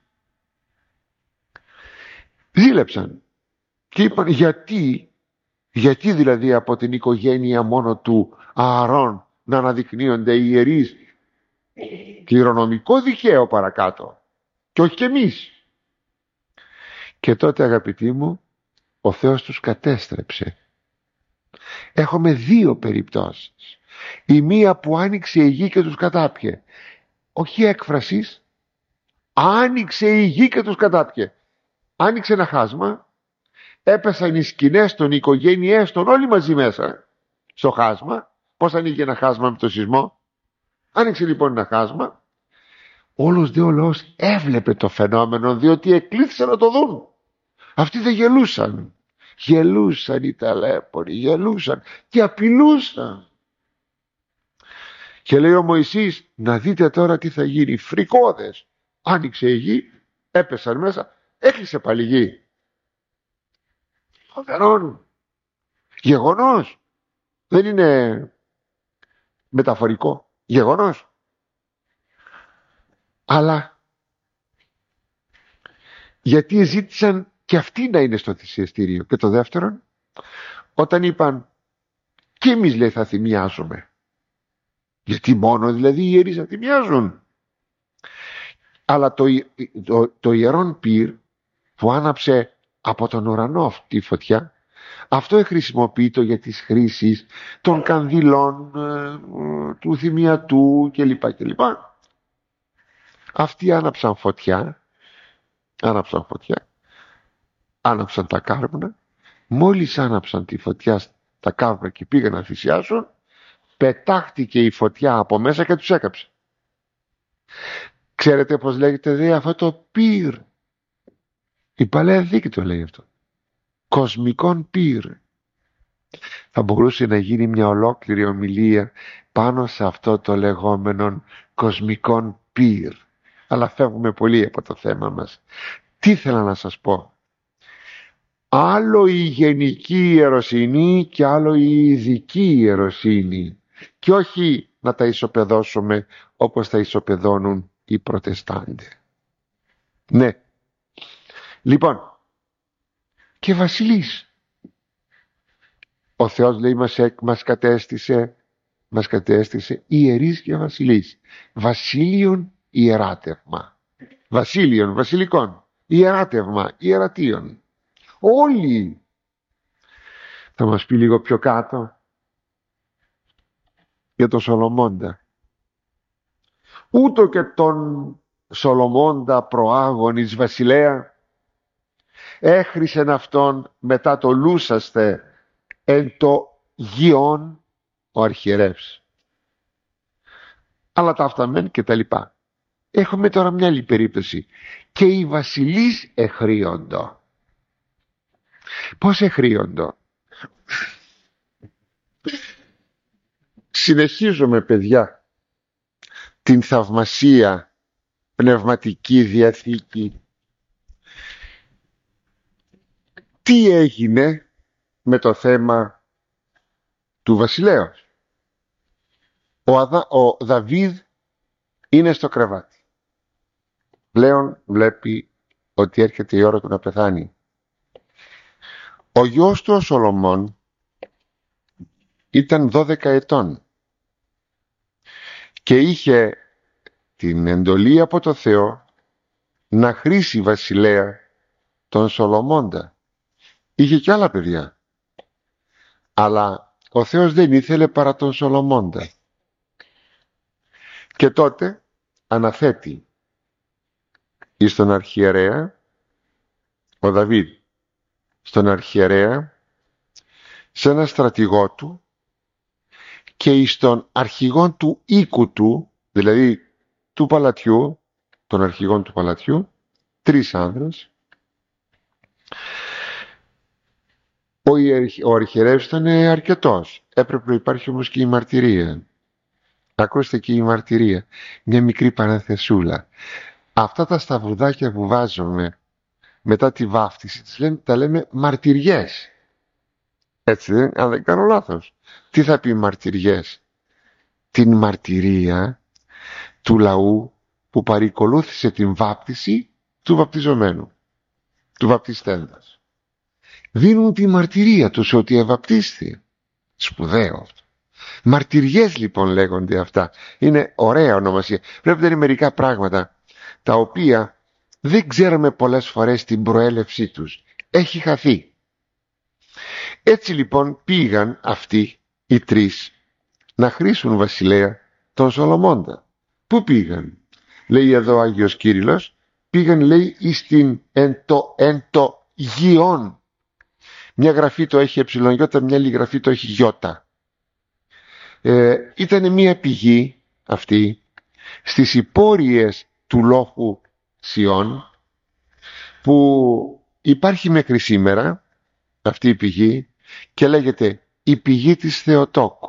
ζήλεψαν και είπαν γιατί, γιατί δηλαδή από την οικογένεια μόνο του Ααρών να αναδεικνύονται οι ιερείς, κληρονομικό δικαίω παρακάτω και όχι και εμείς. Και τότε, αγαπητοί μου, ο Θεός τους κατέστρεψε. Έχουμε δύο περιπτώσεις. Η μία που άνοιξε η γη και τους κατάπιε. Όχι έκφρασης, άνοιξε η γη και τους κατάπιε. Άνοιξε ένα χάσμα, έπεσαν οι σκηνές των οικογένειές των όλοι μαζί μέσα στο χάσμα. Πώς ανοίγει ένα χάσμα με το σεισμό? Άνοιξε λοιπόν ένα χάσμα. Όλος δε ο λαός έβλεπε το φαινόμενο, διότι εκλήθησαν να το δουν. Αυτοί δεν γελούσαν. Γελούσαν οι ταλέποροι, γελούσαν και απειλούσαν. Και λέει ο Μωυσής, να δείτε τώρα τι θα γίνει. Φρικώδες. Άνοιξε η γη, έπεσαν μέσα, έκλεισε πάλι η γη. Φοβερόν. Γεγονός. Δεν είναι μεταφορικό. Γεγονός. Αλλά γιατί ζήτησαν και αυτοί να είναι στο θυσιαστήριο. Και το δεύτερον, όταν είπαν και εμείς, λέει, θα θυμιάζουμε. Γιατί μόνο δηλαδή οι ιερείς θα θυμιάζουν. Αλλά το, το, το ιερόν πυρ που άναψε από τον ουρανό αυτή η φωτιά, αυτό χρησιμοποιείται για τις χρήσεις των κανδυλών, του θυμιατού κλπ. κλπ. Αυτοί άναψαν φωτιά, άναψαν φωτιά, άναψαν τα κάρβουνα. Μόλις άναψαν τη φωτιά τα κάρβουνα και πήγαν να θυσιάσουν, πετάχτηκε η φωτιά από μέσα και τους έκαψε. Ξέρετε πως λέγεται δε αυτό το πυρ? Η Παλαιά Διαθήκη το λέει αυτό. Κοσμικόν πυρ. Θα μπορούσε να γίνει μια ολόκληρη ομιλία πάνω σε αυτό το λεγόμενο κοσμικόν πυρ. Αλλά φεύγουμε πολύ από το θέμα μας. Τι ήθελα να σας πω. Άλλο η γενική ιεροσύνη και άλλο η ειδική ιεροσύνη. Και όχι να τα ισοπεδώσουμε όπως τα ισοπεδώνουν οι προτεστάντες. Ναι. Λοιπόν, και βασιλείς. Ο Θεός λέει μας, μας κατέστησε, μας κατέστησε ιερείς και βασιλείς. Βασίλειον ιεράτευμα. Βασίλειον, βασιλικών. Ιεράτευμα, ιερατείων. Όλοι. Θα μας πει λίγο πιο κάτω για τον Σολομώντα. Ούτω και τον Σολομώντα προάγονης βασιλέα έχρισεν αυτόν μετά το λούσαστε εν το γιον ο αρχιερεύς. Αλλά τα αυτά μεν και τα λοιπά. Έχουμε τώρα μια άλλη περίπτωση. Και οι βασιλείς εχρίοντο. Πώς εχρίοντο? Συνεχίζουμε, παιδιά, την θαυμασία πνευματική διαθήκη. Τι έγινε με το θέμα του βασιλέως? Ο, Αδα, ο Δαβίδ είναι στο κρεβάτι. Πλέον βλέπει ότι έρχεται η ώρα του να πεθάνει. Ο γιος του ο Σολομών ήταν δώδεκα ετών και είχε την εντολή από το Θεό να χρήσει βασιλέα τον Σολομώντα. Είχε και άλλα παιδιά, αλλά ο Θεός δεν ήθελε παρά τον Σολομώντα. Και τότε αναθέτει εις τον αρχιερέα, ο Δαβίδ, στον αρχιερέα, σε ένα στρατηγό του και εις τον αρχηγόν του οίκου του, δηλαδή του παλατιού, των αρχηγών του παλατιού, τρεις άνδρες. Ο, ο αρχιερεύς ήταν αρκετός. Έπρεπε να υπάρχει όμως και η μαρτυρία. Ακούστε και η μαρτυρία. Μια μικρή παρανθεσούλα. Αυτά τα σταυρουδάκια που βάζουμε μετά τη βάφτιση, τα λέμε μαρτυριές. Έτσι δεν, αν δεν κάνω λάθος. Τι θα πει μαρτυριές? Την μαρτυρία του λαού που παρηκολούθησε την βάπτιση του βαπτιζομένου, του βαπτιστέντας. Δίνουν τη μαρτυρία τους ότι ευαπτίστη. Σπουδαίο αυτό. Μαρτυριές λοιπόν λέγονται αυτά. Είναι ωραία ονομασία. Πρέπει να είναι μερικά πράγματα τα οποία δεν ξέρουμε πολλές φορές την προέλευσή τους. Έχει χαθεί. Έτσι λοιπόν πήγαν αυτοί οι τρεις να χρήσουν βασιλέα τον Σολομώντα. Πού πήγαν? Λέει εδώ ο Άγιος Κύριλλος, πήγαν λέει εις την εν το, εν το γιον. Μια γραφή το έχει εψιλονιώτα, μια άλλη γραφή το έχει γιώτα. Ε, ήταν μια πηγή αυτή στις υπόρειες του λόφου Σιών, που υπάρχει μέχρι σήμερα αυτή η πηγή και λέγεται η πηγή της Θεοτόκου.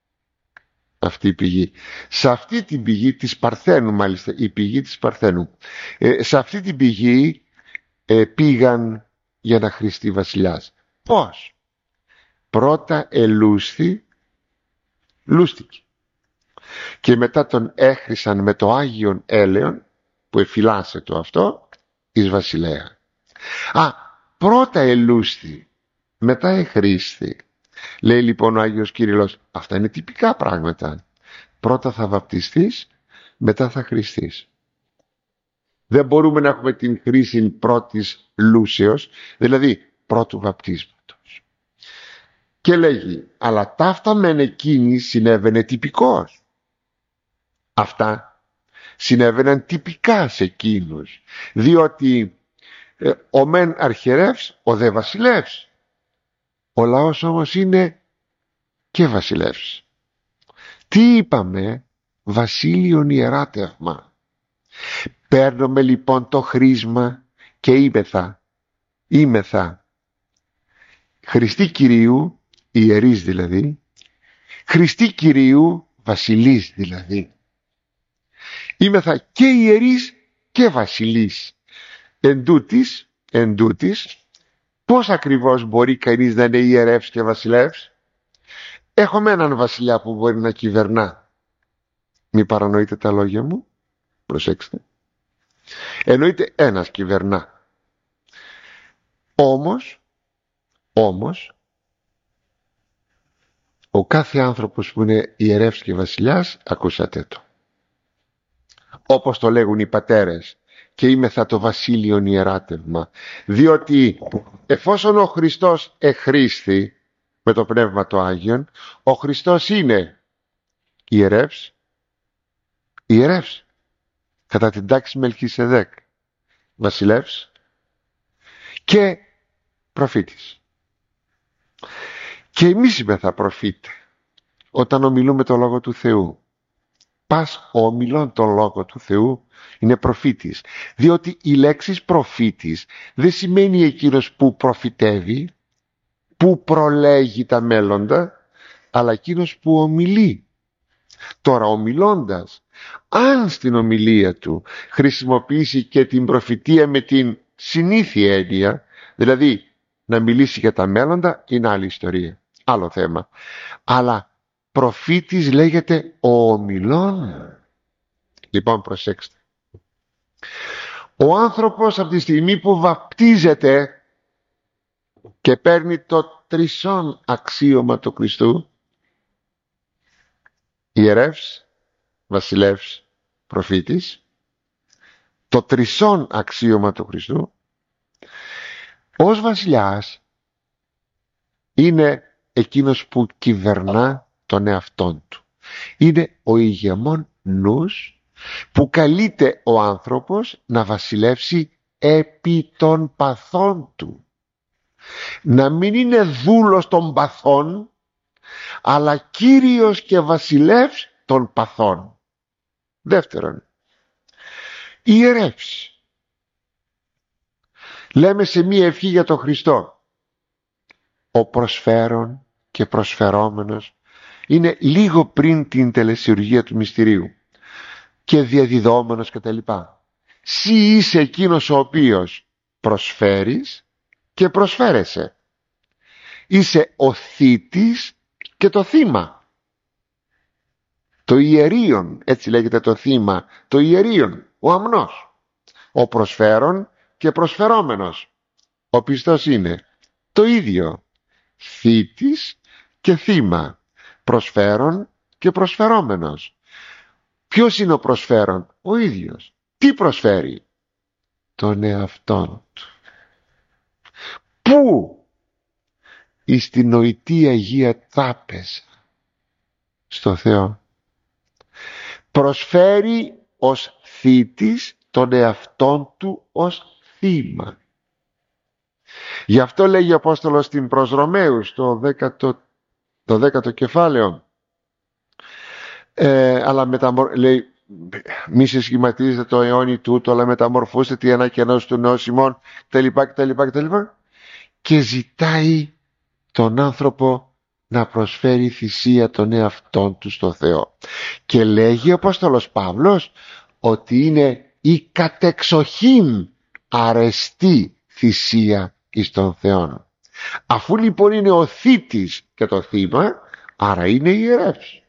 Αυτή η πηγή. Σε αυτή την πηγή της Παρθένου, μάλιστα, η πηγή της Παρθένου. Ε, σε αυτή την πηγή ε, πήγαν για να χρηστεί βασιλιάς. Πώς? Πρώτα ελούσθη, λούστηκε. Και μετά τον έχρισαν με το Άγιον Έλεον, που εφυλάσσε το αυτό, εις βασιλέα. Α, πρώτα ελούσθη, μετά εχρήστη. Λέει λοιπόν ο Άγιος Κύριλλος, αυτά είναι τυπικά πράγματα. Πρώτα θα βαπτιστείς, μετά θα χρηστείς. Δεν μπορούμε να έχουμε την χρήση πρώτης λούσεως, δηλαδή πρώτου βαπτίσματος. Και λέγει, αλλά ταύτα μεν εκείνη συνέβαινε τυπικός. Αυτά συνέβαιναν τυπικά σε εκείνους, διότι ε, ο μεν αρχιερεύς, ο δε βασιλεύς. Ο λαός όμως είναι και βασιλεύς. Τι είπαμε? Βασίλειον ιεράτευμα. Παίρνουμε λοιπόν το χρήσμα και είπεθα, είμεθα Χριστή Κυρίου, ιερείς δηλαδή, Χριστή Κυρίου, βασιλείς δηλαδή. Είμεθα και ιερείς και βασιλείς. Εν τούτης, εν τούτης, Πώς ακριβώς μπορεί κανείς να είναι ιερεύς και βασιλεύς? Έχουμε έναν βασιλιά που μπορεί να κυβερνά. Μη παρανοείτε τα λόγια μου, προσέξτε. Εννοείται ένας κυβερνά. Όμως, όμως, ο κάθε άνθρωπος που είναι ιερεύς και βασιλιάς, ακούσατε το. Όπως το λέγουν οι πατέρες, και είμαι θα το βασίλειον ιεράτευμα. Διότι εφόσον ο Χριστός εχρήσθη με το Πνεύμα το Άγιον, ο Χριστός είναι ιερεύς, ιερεύς κατά την τάξη Μελχισεδέκ, βασιλεύς και προφήτης. Και εμείς είμαι θα προφήτε όταν ομιλούμε το Λόγο του Θεού. Πας ο ομιλών τον Λόγο του Θεού είναι προφήτης, διότι η λέξη προφήτης δεν σημαίνει εκείνος που προφητεύει, που προλέγει τα μέλλοντα, αλλά εκείνος που ομιλεί. Τώρα ομιλώντας, αν στην ομιλία του χρησιμοποιήσει και την προφητεία με την συνήθεια έννοια, δηλαδή να μιλήσει για τα μέλλοντα, είναι άλλη ιστορία, άλλο θέμα. Αλλά προφήτης λέγεται ο ομιλών. Λοιπόν, προσέξτε. Ο άνθρωπος από τη στιγμή που βαπτίζεται και παίρνει το τρισόν αξίωμα του Χριστού, ιερεύς, βασιλεύς, προφήτης, το τρισόν αξίωμα του Χριστού, ως βασιλιάς είναι εκείνος που κυβερνά τον εαυτόν του. Είναι ο ηγεμόν νους που καλείται ο άνθρωπος να βασιλεύσει επί των παθών του. Να μην είναι δούλος των παθών, αλλά κύριος και βασιλεύς των παθών. Δεύτερον, ιερεύς. Λέμε σε μία ευχή για τον Χριστό, ο προσφέρον και προσφερόμενος είναι λίγο πριν την τελεσιουργία του μυστηρίου και διαδιδόμενος κτλ. Συ είσαι εκείνος ο οποίος προσφέρεις και προσφέρεσαι. Είσαι ο θήτης και το θύμα. Το ιερίον, έτσι λέγεται το θύμα, το ιερίον, ο αμνός. Ο προσφέρον και προσφερόμενος. Ο πιστός είναι το ίδιο. Θήτης και θύμα. Προσφέρον και προσφερόμενος. Ποιος είναι ο προσφέρον? Ο ίδιος. Τι προσφέρει? Τον εαυτόν του. Πού? Εις την νοητή Αγία Τράπεζα, στο Θεό. Προσφέρει ως θήτης τον εαυτόν του ως θύμα. Γι' αυτό λέγει ο Απόστολος στην προς Ρωμαίους το δέκατο, το δέκατο κεφάλαιο, ε, αλλά μεταμορ... λέει, μη σε σχηματίζετε το αιώνι τούτο, αλλά μεταμορφώστε τη ανακαινώση του νέου ημών, κτλ, κτλ, κτλ. Και ζητάει τον άνθρωπο να προσφέρει θυσία τον εαυτόν του στο Θεό. Και λέγει ο Απόστολος Παύλος ότι είναι η κατεξοχήν αρεστή θυσία εις τον Θεόν. Αφού λοιπόν είναι ο θήτης και το θύμα, άρα είναι ιερεύς.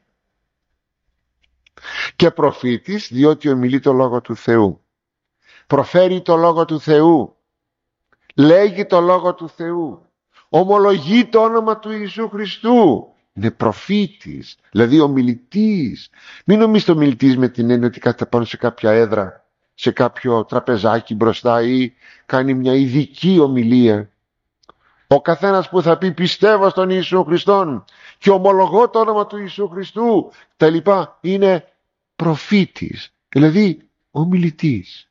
Και προφήτης, διότι ομιλεί το Λόγο του Θεού. Προφέρει το Λόγο του Θεού. Λέγει το Λόγο του Θεού. Ομολογεί το όνομα του Ιησού Χριστού. Είναι προφήτης, δηλαδή ομιλητής. Μην νομίζετε ομιλητής με την έννοια ότι κάθεται πάνω σε κάποια έδρα, σε κάποιο τραπεζάκι μπροστά ή κάνει μια ειδική ομιλία. Ο καθένας που θα πει πιστεύω στον Ιησού Χριστόν και ομολογώ το όνομα του Ιησού Χριστού, τα λοιπά, είναι προφήτης, δηλαδή ομιλητής.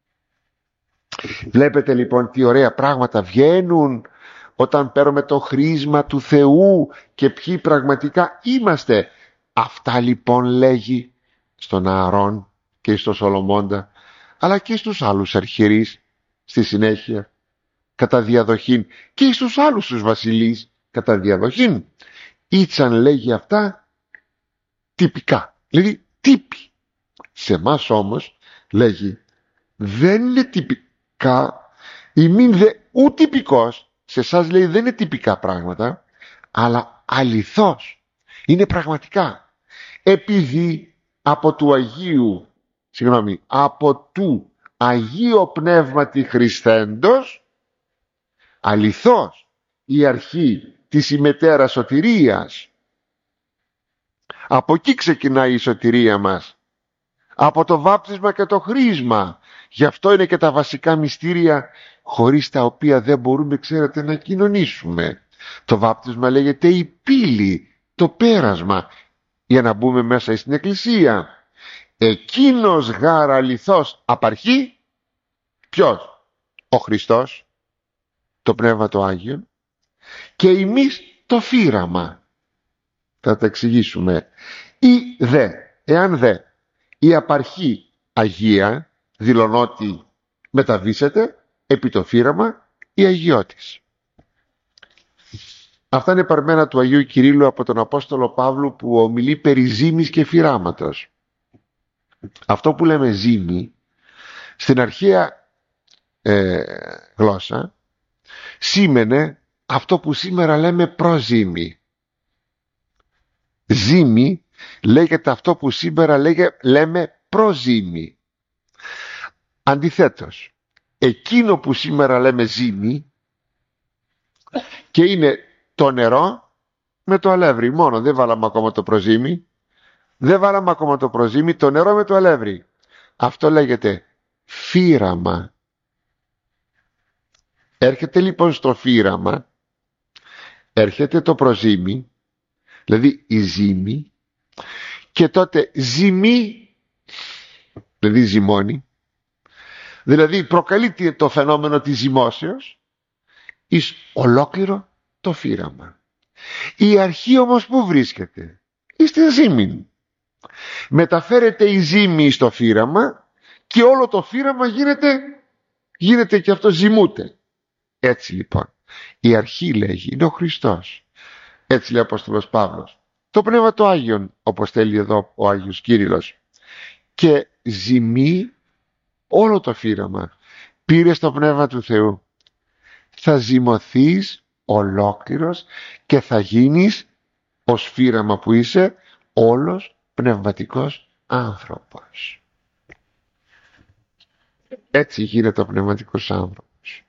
Βλέπετε λοιπόν τι ωραία πράγματα βγαίνουν όταν παίρνουμε το χρήσμα του Θεού και ποιοι πραγματικά είμαστε. Αυτά λοιπόν λέγει στον Ααρών και στον Σολομώντα, αλλά και στους άλλους αρχιερείς στη συνέχεια κατά διαδοχήν, και στους άλλους τους βασιλείς κατά διαδοχήν. Ήτσαν λέγει αυτά τυπικά, δηλαδή τύποι. Σε εμάς όμως λέγει δεν είναι τυπικά, ημίν δε ου τυπικός, σε εσάς λέει δεν είναι τυπικά πράγματα, αλλά αληθώς, είναι πραγματικά. Επειδή από του Αγίου, συγγνώμη, από του Αγίου Πνεύματι Χριστέντος, αληθώς η αρχή της ημετέρας σωτηρίας. Από εκεί ξεκινάει η σωτηρία μας. Από το βάπτισμα και το χρίσμα. Γι' αυτό είναι και τα βασικά μυστήρια χωρίς τα οποία δεν μπορούμε, ξέρετε, να κοινωνήσουμε. Το βάπτισμα λέγεται η πύλη, το πέρασμα, για να μπούμε μέσα στην εκκλησία. Εκείνος γάρα αληθώς απαρχή, ποιος? Ο Χριστός, το Πνεύμα το Άγιο, και εμείς το φύραμα. Θα τα εξηγήσουμε. Ή δε, εάν δε η απαρχή Αγία δηλωνότι μεταβήσεται, επί το φύραμα η αγιώτης. Αυτά είναι παρμένα του Αγίου Κυρίλλου από τον Απόστολο Παύλου, που ομιλεί περί ζύμης και φυράματος. Αυτό που λέμε ζύμη στην αρχαία ε, γλώσσα σήμαινε αυτό που σήμερα λέμε προζύμη. Ζύμη λέγεται αυτό που σήμερα λέγε, λέμε προζύμη. Αντιθέτως, εκείνο που σήμερα λέμε ζύμη και είναι το νερό με το αλεύρι μόνο, δεν βάλαμε ακόμα το προζύμι, δεν βάλαμε ακόμα το προζύμι, το νερό με το αλεύρι. Αυτό λέγεται φύραμα. Έρχεται λοιπόν στο φύραμα, έρχεται το προζύμι, δηλαδή η ζύμη, και τότε ζυμεί, δηλαδή ζυμώνει, δηλαδή προκαλεί το φαινόμενο της ζυμώσεως εις ολόκληρο το φύραμα. Η αρχή όμως που βρίσκεται? Εις την ζύμη. Μεταφέρεται η ζύμη στο φύραμα και όλο το φύραμα γίνεται, γίνεται και αυτό ζυμούται. Έτσι λοιπόν η αρχή, λέγει, είναι ο Χριστός. Έτσι λέει ο Απόστολος Παύλος. Το Πνεύμα το Άγιον, όπως θέλει εδώ ο Άγιος Κύριλλος, και ζυμεί όλο το φύραμα. Πήρες το Πνεύμα του Θεού, θα ζυμωθείς ολόκληρος και θα γίνεις ως φύραμα που είσαι όλος πνευματικός άνθρωπος. Έτσι γίνεται ο πνευματικός άνθρωπος.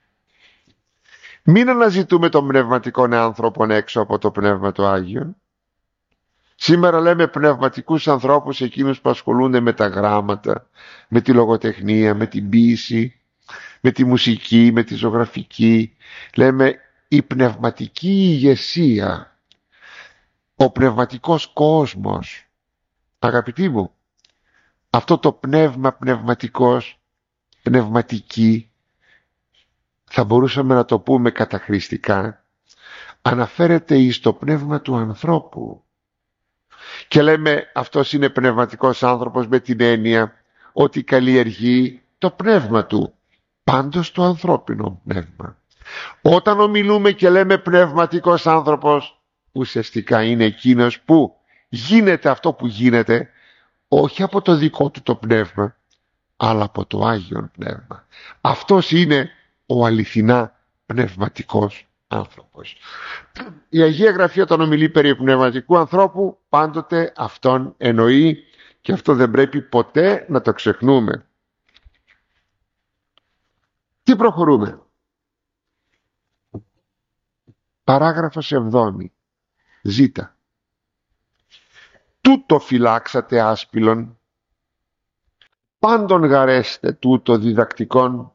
Μην αναζητούμε τον πνευματικό άνθρωπο έξω από το Πνεύμα του Άγιον. Σήμερα λέμε πνευματικούς ανθρώπους εκείνους που ασχολούνται με τα γράμματα, με τη λογοτεχνία, με την ποίηση, με τη μουσική, με τη ζωγραφική. Λέμε η πνευματική ηγεσία, ο πνευματικός κόσμος. Αγαπητοί μου, αυτό το πνεύμα πνευματικός, πνευματική, θα μπορούσαμε να το πούμε καταχρηστικά, αναφέρεται εις το πνεύμα του ανθρώπου. Και λέμε αυτός είναι πνευματικός άνθρωπος με την έννοια ότι καλλιεργεί το πνεύμα του, πάντως το ανθρώπινο πνεύμα. Όταν ομιλούμε και λέμε πνευματικός άνθρωπος, ουσιαστικά είναι εκείνος που γίνεται αυτό που γίνεται, όχι από το δικό του το πνεύμα, αλλά από το Άγιον Πνεύμα. Αυτός είναι ο αληθινά πνευματικός άνθρωπος. Η Αγία Γραφή όταν ομιλεί περί πνευματικού ανθρώπου, πάντοτε αυτόν εννοεί, και αυτό δεν πρέπει ποτέ να το ξεχνούμε. Τι προχωρούμε? Παράγραφος εβδόμη. Ζήτα. Τούτο φυλάξατε άσπυλον, πάντων γαρέστε τούτο διδακτικόν,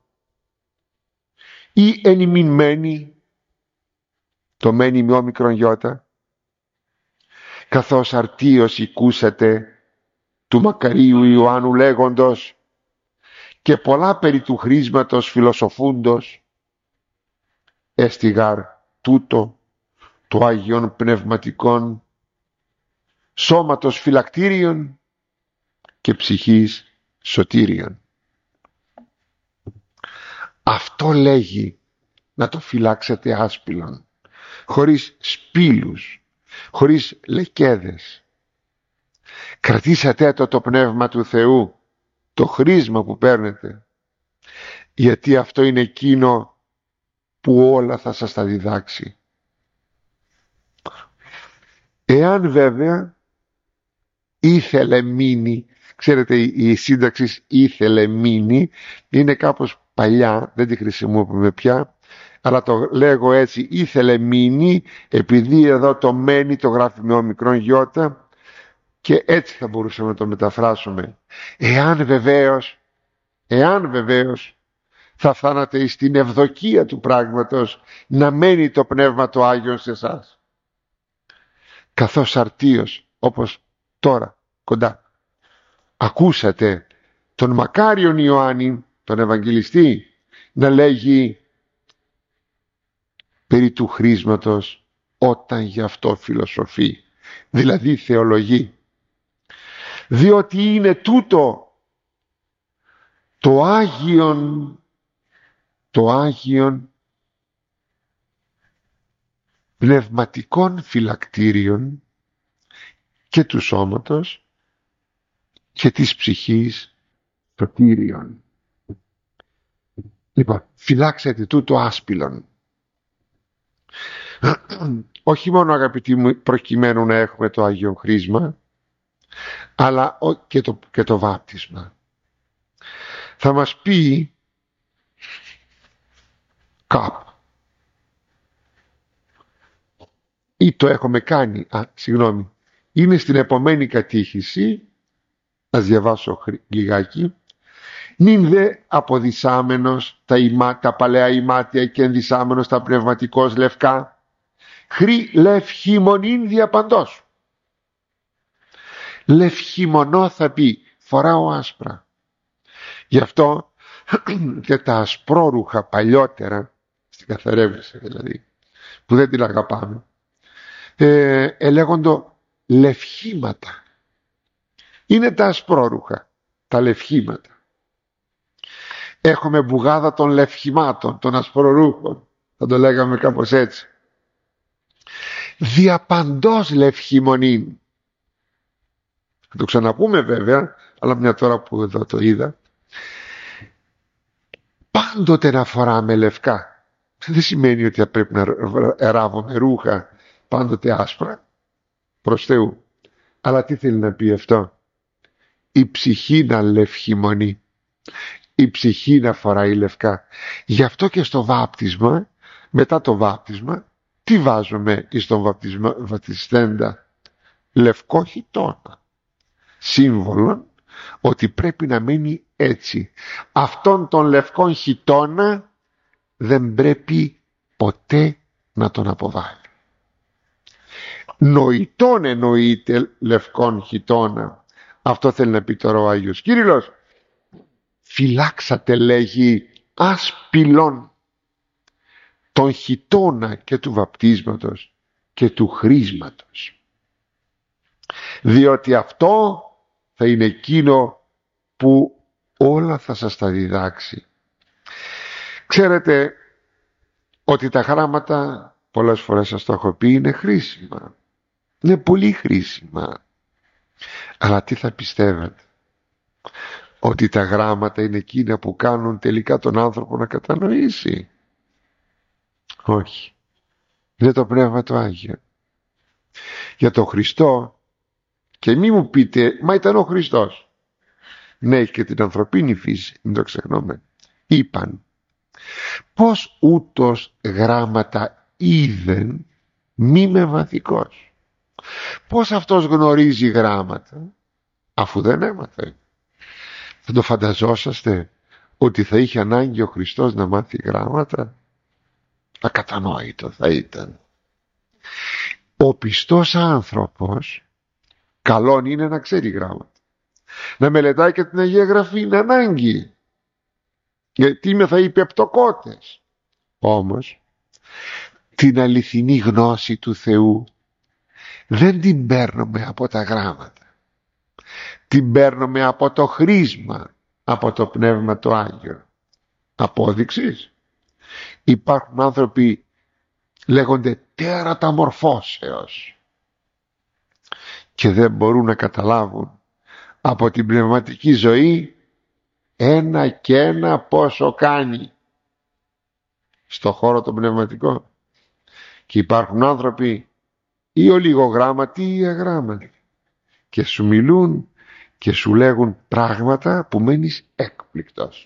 ή ενημεινμένοι, το μένει με όμικρον γιώτα, καθώς αρτίος οικούσατε του Μακαρίου Ιωάννου λέγοντος και πολλά περί του χρήσματος φιλοσοφούντος, εστιγάρ τούτο του Άγιον Πνευματικών σώματος φυλακτήριον και ψυχής σωτήριον. Αυτό λέγει να το φυλάξετε άσπυλον, χωρίς σπήλους, χωρίς λεκέδες. Κρατήσατε το το Πνεύμα του Θεού, το χρήσμα που παίρνετε, γιατί αυτό είναι εκείνο που όλα θα σας τα διδάξει. Εάν βέβαια ήθελε μείνει, ξέρετε η σύνταξη ήθελε μείνει είναι κάπως παλιά, δεν τη χρησιμοποιούμε πια, αλλά το λέγω έτσι, ήθελε μείνει, επειδή εδώ το μένει το γράφει με ομικρόν γιώτα και έτσι θα μπορούσαμε να το μεταφράσουμε. Εάν βεβαίως, εάν βεβαίως θα φτάνατε στην ευδοκία του πράγματος να μένει το Πνεύμα το Άγιον σε εσάς, καθώς αρτίος όπως τώρα κοντά ακούσατε τον μακάριον Ιωάννη τον Ευαγγελιστή να λέγει περί του χρήσματος όταν γι' αυτό φιλοσοφεί, δηλαδή θεολογεί, διότι είναι τούτο το Άγιον το Άγιον πνευματικών φυλακτήριων και του σώματος και της ψυχής σωτήριον. Λοιπόν, φυλάξετε τούτο άσπυλον. Όχι μόνο, αγαπητοί μου, προκειμένου να έχουμε το Άγιο Χρίσμα, αλλά και το, και το βάπτισμα. Θα μας πει κάπου, ή το έχουμε κάνει, α, συγγνώμη, είναι στην επομένη κατήχηση, ας διαβάσω λιγάκι. Νυν δε αποδυσάμενος τα, ημά, τα παλαιά ημάτια και ενδυσάμενος τα πνευματικός λευκά, χρή λευχημονήν διαπαντός. Λευχημονώ θα πει, φοράω άσπρα. Γι' αυτό και τα ασπρόρουχα παλιότερα, στην καθαρεύουσα δηλαδή, που δεν την αγαπάμε, ε, ελέγοντο λευχήματα. Είναι τα ασπρόρουχα, τα λευχήματα. Έχουμε μπουγάδα των λευχημάτων, των ασπρορούχων, θα το λέγαμε κάπως έτσι. Διαπαντός λευχημονήν. Θα το ξαναπούμε βέβαια, αλλά μια τώρα που εδώ το είδα. Πάντοτε να φοράμε λευκά. Δεν σημαίνει ότι θα πρέπει να ράβουμε ρούχα πάντοτε άσπρα, προς Θεού. Αλλά τι θέλει να πει αυτό? Η ψυχή να λευχημονεί, η ψυχή να φοράει λευκά. Γι' αυτό και στο βάπτισμα, μετά το βάπτισμα, τι βάζουμε στον βαπτισμα, βαπτιστέντα? Λευκό χιτώνα, σύμβολο ότι πρέπει να μείνει έτσι. Αυτόν τον λευκόν χιτώνα δεν πρέπει ποτέ να τον αποβάλει. Νοητόν εννοείται λευκόν χιτώνα. Αυτό θέλει να πει τώρα ο Άγιος Κύριλλος. Φυλάξατε, λέγει, άσπυλον τον χιτώνα και του βαπτίσματος και του χρήσματος, διότι αυτό θα είναι εκείνο που όλα θα σας τα διδάξει. Ξέρετε ότι τα γράμματα, πολλές φορές σας το έχω πει, είναι χρήσιμα, είναι πολύ χρήσιμα, αλλά τι θα πιστεύετε? Ότι τα γράμματα είναι εκείνα που κάνουν τελικά τον άνθρωπο να κατανοήσει? Όχι. Είναι το Πνεύμα το Άγιο. Για τον Χριστό, και μη μου πείτε, μα ήταν ο Χριστός. Ναι, έχει και την ανθρωπίνη φύση, μην το ξεχνούμε. Είπαν, πως ούτως γράμματα είδεν μη με βαθικός. Πως αυτός γνωρίζει γράμματα αφού δεν έμαθε? Θα το φανταζόσαστε ότι θα είχε ανάγκη ο Χριστός να μάθει γράμματα? Ακατανόητο θα ήταν. Ο πιστός άνθρωπος καλόν είναι να ξέρει γράμματα, να μελετάει και την Αγία Γραφή, είναι ανάγκη, γιατί είμαι θα υπεπτοκότες. Όμως την αληθινή γνώση του Θεού δεν την παίρνουμε από τα γράμματα, την παίρνουμε από το χρήσμα, από το Πνεύμα το Άγιο. Απόδειξης, υπάρχουν άνθρωποι λέγονται τέρατα μορφώσεως και δεν μπορούν να καταλάβουν από την πνευματική ζωή ένα και ένα πόσο κάνει. στο χώρο το πνευματικό. Και υπάρχουν άνθρωποι ή ολιγογράμματοι ή αγράμματοι και σου μιλούν και σου λέγουν πράγματα που μένεις έκπληκτος,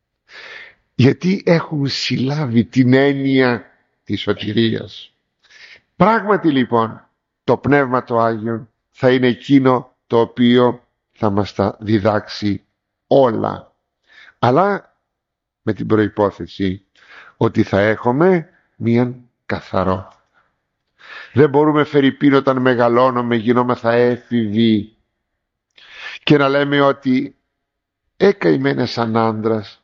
γιατί έχουν συλλάβει την έννοια της σωτηρίας. Πράγματι λοιπόν το Πνεύμα το Άγιο θα είναι εκείνο το οποίο θα μας τα διδάξει όλα, αλλά με την προϋπόθεση ότι θα έχουμε μίαν καθαρό. Δεν μπορούμε φερειπίν όταν μεγαλώνουμε γινόμεθα έφηβοι και να λέμε ότι έκαημένε σαν άντρας.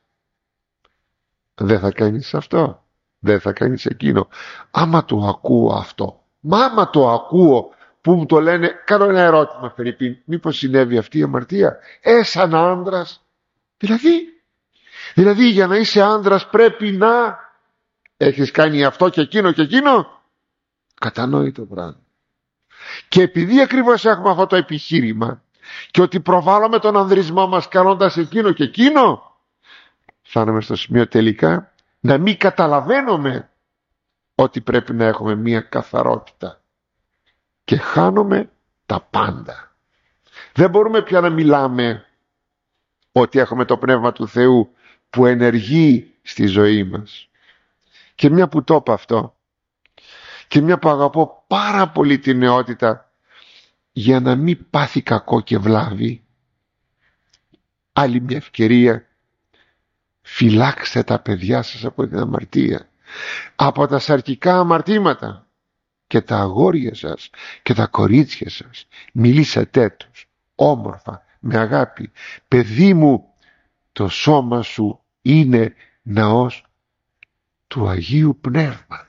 Δεν θα κάνεις αυτό, δεν θα κάνεις εκείνο. Άμα το ακούω αυτό, μα άμα το ακούω που μου το λένε, κάνω ένα ερώτημα φερειπίν, μήπως συνέβη αυτή η αμαρτία? Ε, σαν άντρας. Δηλαδή, δηλαδή για να είσαι άντρας πρέπει να έχεις κάνει αυτό και εκείνο και εκείνο. Κατανόητο πράγμα. Και επειδή ακριβώς έχουμε αυτό το επιχείρημα και ότι προβάλλουμε τον ανδρισμό μας κάνοντας εκείνο και εκείνο, φτάνουμε στο σημείο τελικά να μην καταλαβαίνουμε ότι πρέπει να έχουμε μία καθαρότητα και χάνουμε τα πάντα. Δεν μπορούμε πια να μιλάμε ότι έχουμε το Πνεύμα του Θεού που ενεργεί στη ζωή μας. Και μια που το είπα αυτό και μια που αγαπώ πάρα πολύ την νεότητα για να μην πάθει κακό και βλάβη, άλλη μια ευκαιρία: φυλάξτε τα παιδιά σας από την αμαρτία, από τα σαρκικά αμαρτήματα, και τα αγόρια σας και τα κορίτσια σας μιλήσατε τους όμορφα, με αγάπη. Παιδί μου, το σώμα σου είναι ναός του Αγίου Πνεύματος.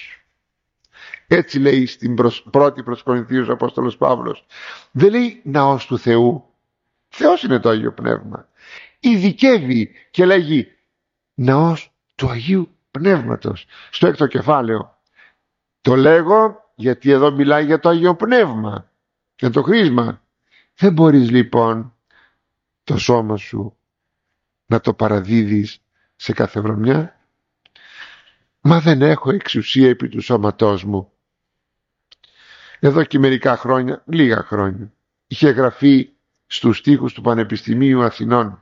Έτσι λέει στην προς, πρώτη προς Κορινθίους ο Απόστολος Παύλος. Δεν λέει ναός του Θεού. Θεός είναι το Άγιο Πνεύμα. Ειδικεύει και λέγει ναός του Αγίου Πνεύματος στο έκτο κεφάλαιο. Το λέγω γιατί εδώ μιλάει για το Άγιο Πνεύμα, για το χρήσμα. Δεν μπορείς λοιπόν το σώμα σου να το παραδίδεις σε κάθε βρωμιά. Μα δεν έχω εξουσία επί του σώματός μου. Εδώ και μερικά χρόνια, λίγα χρόνια, είχε γραφεί στους στίχους του Πανεπιστημίου Αθηνών: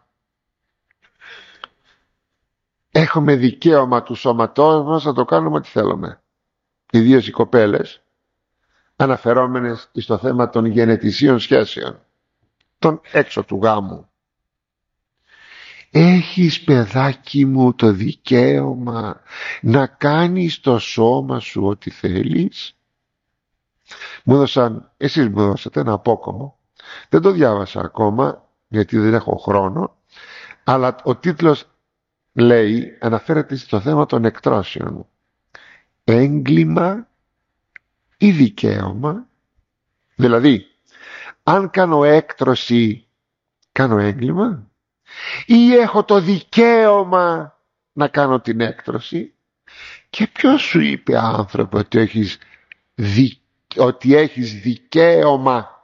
έχουμε δικαίωμα του σώματός μας να το κάνουμε ό,τι θέλουμε. Ιδίως οι κοπέλες, αναφερόμενες στο θέμα των γενετησίων σχέσεων, των έξω του γάμου. Έχεις, παιδάκι μου, το δικαίωμα να κάνεις το σώμα σου ό,τι θέλεις. Μου έδωσαν, εσείς μου δώσατε ένα απόκομο, δεν το διάβασα ακόμα γιατί δεν έχω χρόνο, αλλά ο τίτλος λέει, αναφέρεται στο θέμα των εκτρώσεων. Έγκλημα ή δικαίωμα? Δηλαδή, αν κάνω έκτρωση, κάνω έγκλημα ή έχω το δικαίωμα να κάνω την έκτρωση? Και ποιος σου είπε, άνθρωπε, ότι έχεις, δι... ότι έχεις δικαίωμα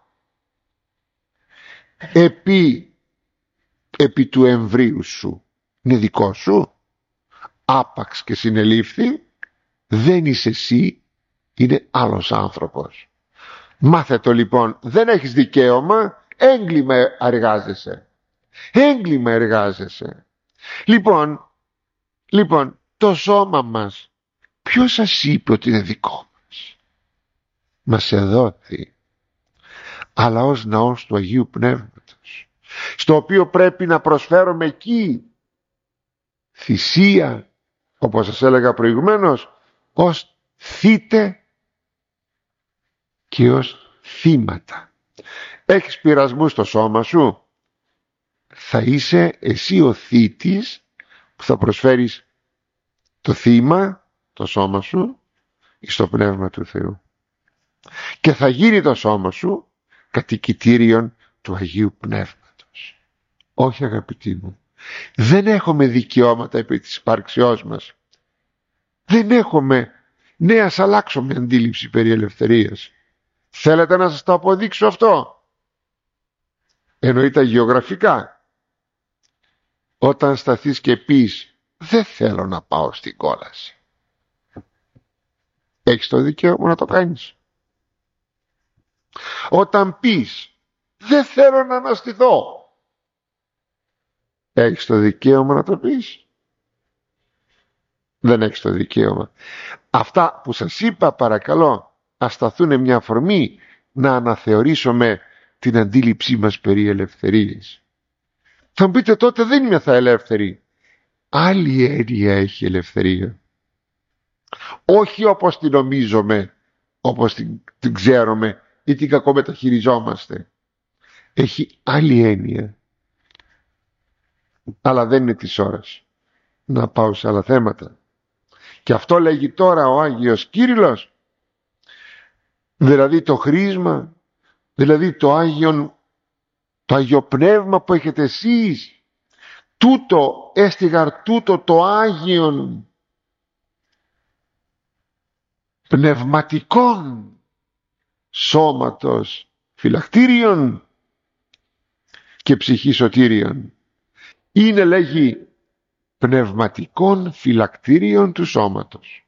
επί... επί του εμβρίου σου? Είναι δικό σου. Άπαξ και συνελήφθη, δεν είσαι εσύ, είναι άλλος άνθρωπος. Μάθε το λοιπόν, δεν έχεις δικαίωμα, έγκλημα εργάζεσαι. Έγκλημα εργάζεσαι. Λοιπόν, λοιπόν, το σώμα μας, ποιος σας είπε ότι είναι δικό μας? Μας εδόθη, αλλά ως ναός του Αγίου Πνεύματος, στο οποίο πρέπει να προσφέρουμε εκεί θυσία, όπως σας έλεγα προηγουμένως, ως θύτε και ως θύματα. Έχεις πειρασμού στο σώμα σου, θα είσαι εσύ ο θύτης που θα προσφέρεις το θύμα, το σώμα σου, στο Πνεύμα του Θεού, και θα γίνει το σώμα σου κατοικητήριον του Αγίου Πνεύματος. Όχι, αγαπητοί μου, δεν έχουμε δικαιώματα επί της υπάρξεώς μας. Δεν έχουμε. Ναι, ας αλλάξουμε αντίληψη περί ελευθερίας. Θέλετε να σας το αποδείξω αυτό? Εννοείται γεωγραφικά. Όταν σταθείς και πεις, δεν θέλω να πάω στην κόλαση, Έχεις το δικαίωμα να το κάνεις. Όταν πεις δεν θέλω να αναστηθώ, έχεις το δικαίωμα να το πεις? Δεν έχεις το δικαίωμα. Αυτά που σας είπα, παρακαλώ, ας σταθούν μια αφορμή να αναθεωρήσουμε την αντίληψή μας περί ελευθερίας. Θα μου πείτε, τότε δεν είμαι θα ελεύθερη. Άλλη έννοια έχει ελευθερία. Όχι όπως την νομίζουμε, όπως την, την ξέρουμε ή την κακομεταχειριζόμαστε. Έχει άλλη έννοια. Αλλά δεν είναι της ώρας να πάω σε άλλα θέματα. Και αυτό λέγει τώρα ο Άγιος Κύριλλος. Δηλαδή το χρήσμα, δηλαδή το Άγιον, το Άγιο Πνεύμα που έχετε εσείς, τούτο έστιγαρ τούτο το Άγιον πνευματικών σώματος φυλακτήριον και ψυχή σωτήριον. Είναι, λέγει, πνευματικών φυλακτήριων του σώματος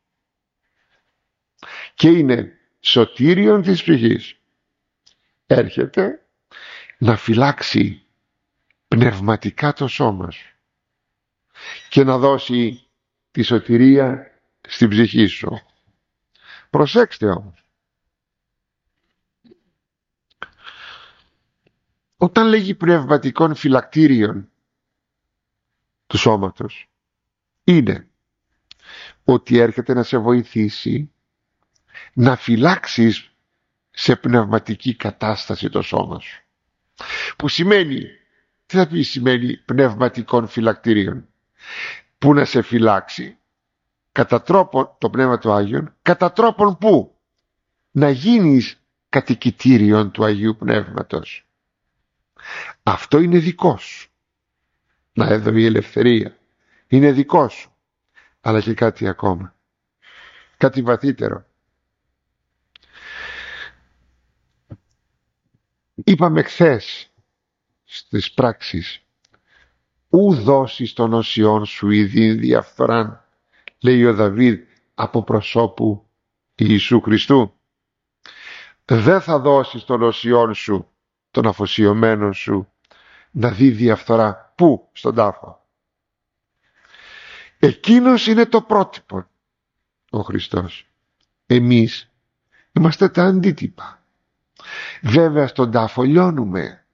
και είναι σωτήριον της ψυχής. Έρχεται να φυλάξει πνευματικά το σώμα σου και να δώσει τη σωτηρία στην ψυχή σου. Προσέξτε όμως, όταν λέγει πνευματικών φυλακτήριων του σώματος, είναι ότι έρχεται να σε βοηθήσει να φυλάξεις σε πνευματική κατάσταση το σώμα σου. Που σημαίνει, τι θα πει σημαίνει πνευματικών φυλακτήριων? Που να σε φυλάξει κατά τρόπον, το Πνεύμα του Άγιον, κατά τρόπον που να γίνεις κατοικητήριον του Αγίου Πνεύματος. Αυτό είναι δικό σου. Να, εδώ η ελευθερία είναι δικό σου. Αλλά και κάτι ακόμα, κάτι βαθύτερο. Είπαμε χθες στις πράξεις, ου δώσεις των οσιών σου ειδήν διαφθοράν, λέει ο Δαβίδ, από προσώπου Ιησού Χριστού. Δεν θα δώσεις των οσιών σου, των αφοσιωμένων σου, να δει διαφθορά. Πού? Στον τάφο. Εκείνος είναι το πρότυπο, ο Χριστός. Εμείς είμαστε τα αντίτυπα. Βέβαια στον τάφο λιώνουμε,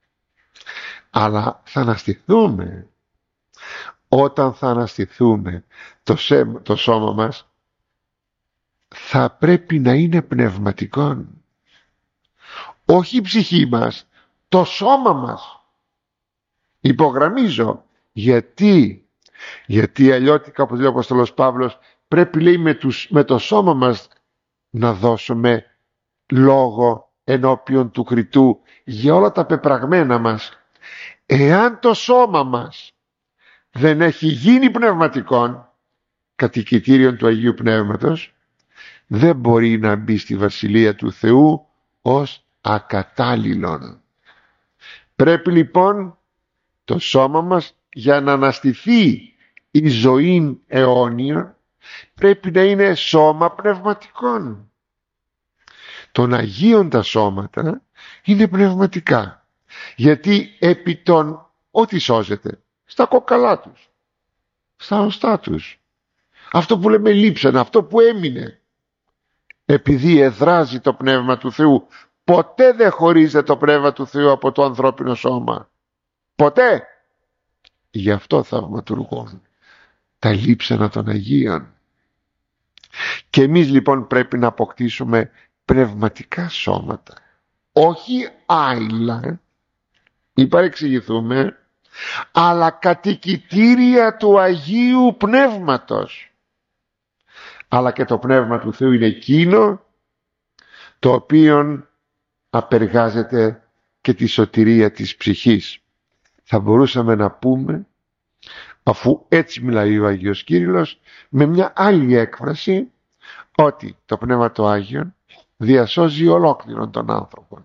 αλλά θα αναστηθούμε. Όταν θα αναστηθούμε, το, σέ, το σώμα μας θα πρέπει να είναι πνευματικό. Όχι η ψυχή μας, το σώμα μας. Υπογραμμίζω. Γιατί? Γιατί αλλιώτικα, όπως λέει ο Απόστολος Παύλος, πρέπει, λέει, με, τους, με το σώμα μας να δώσουμε λόγο ενώπιον του κριτού για όλα τα πεπραγμένα μας. Εάν το σώμα μας δεν έχει γίνει πνευματικόν, κατοικητήριον του Αγίου Πνεύματος, δεν μπορεί να μπει στη Βασιλεία του Θεού ως ακατάλληλον. Πρέπει λοιπόν το σώμα μας, για να αναστηθεί η ζωή αιώνια, πρέπει να είναι σώμα πνευματικών. Των Αγίων τα σώματα είναι πνευματικά, γιατί επί των ό,τι σώζεται, στα κόκαλά τους, στα οστά τους, αυτό που λέμε λείψανε, αυτό που έμεινε, επειδή εδράζει το Πνεύμα του Θεού. Ποτέ δεν χωρίζεται το Πνεύμα του Θεού από το ανθρώπινο σώμα. Ποτέ. Γι' αυτό θαυματουργούν τα λείψανα των Αγίων. Και εμείς λοιπόν πρέπει να αποκτήσουμε πνευματικά σώματα. Όχι άειλα, μη παρεξηγηθούμε, αλλά κατοικητήρια του Αγίου Πνεύματος. Αλλά και το Πνεύμα του Θεού είναι εκείνο το οποίο απεργάζεται και τη σωτηρία της ψυχής. Θα μπορούσαμε να πούμε, αφού έτσι μιλάει ο Άγιος Κύριλλος, με μια άλλη έκφραση, ότι το Πνεύμα του Άγιον διασώζει ολόκληρον τον άνθρωπο.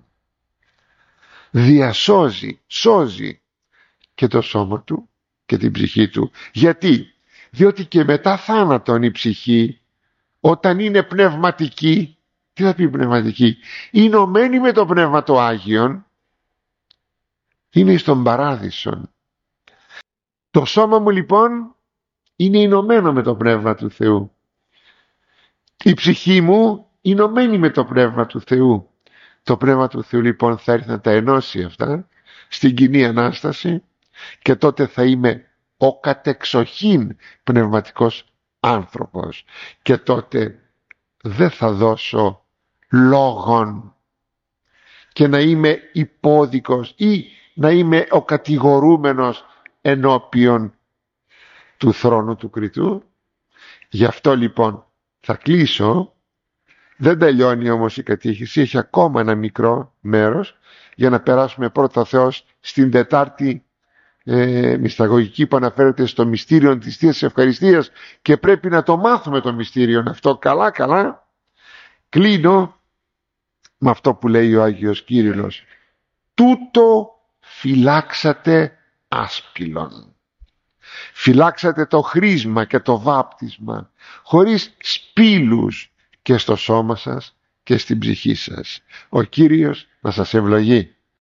Διασώζει, σώζει και το σώμα του και την ψυχή του. Γιατί? Διότι και μετά θάνατον η ψυχή όταν είναι πνευματική, τι θα πει πνευματική, ενωμένη με το Πνεύμα το Άγιον, είναι στον παράδεισον. Το σώμα μου λοιπόν είναι ενωμένο με το Πνεύμα του Θεού. Η ψυχή μου ενωμένη με το Πνεύμα του Θεού. Το Πνεύμα του Θεού λοιπόν θα έρθει να τα ενώσει αυτά στην κοινή Ανάσταση και τότε θα είμαι ο κατεξοχήν πνευματικός άνθρωπος και τότε δεν θα δώσω λόγον και να είμαι υπόδικος ή να είμαι ο κατηγορούμενος ενώπιον του θρόνου του κριτού. Γι' αυτό λοιπόν θα κλείσω. Δεν τελειώνει όμως η κατήχηση, έχει ακόμα ένα μικρό μέρος για να περάσουμε πρώτα Θεός στην τετάρτη ε, μυσταγωγική που αναφέρεται στο μυστήριο της Θείας Ευχαριστίας και πρέπει να το μάθουμε το μυστήριο αυτό καλά καλά. Κλείνω με αυτό που λέει ο Άγιος Κύριλλος. Τούτο φυλάξατε άσπυλον. Φυλάξατε το χρίσμα και το βάπτισμα χωρίς σπήλους και στο σώμα σας και στην ψυχή σας. Ο Κύριος να σας ευλογεί.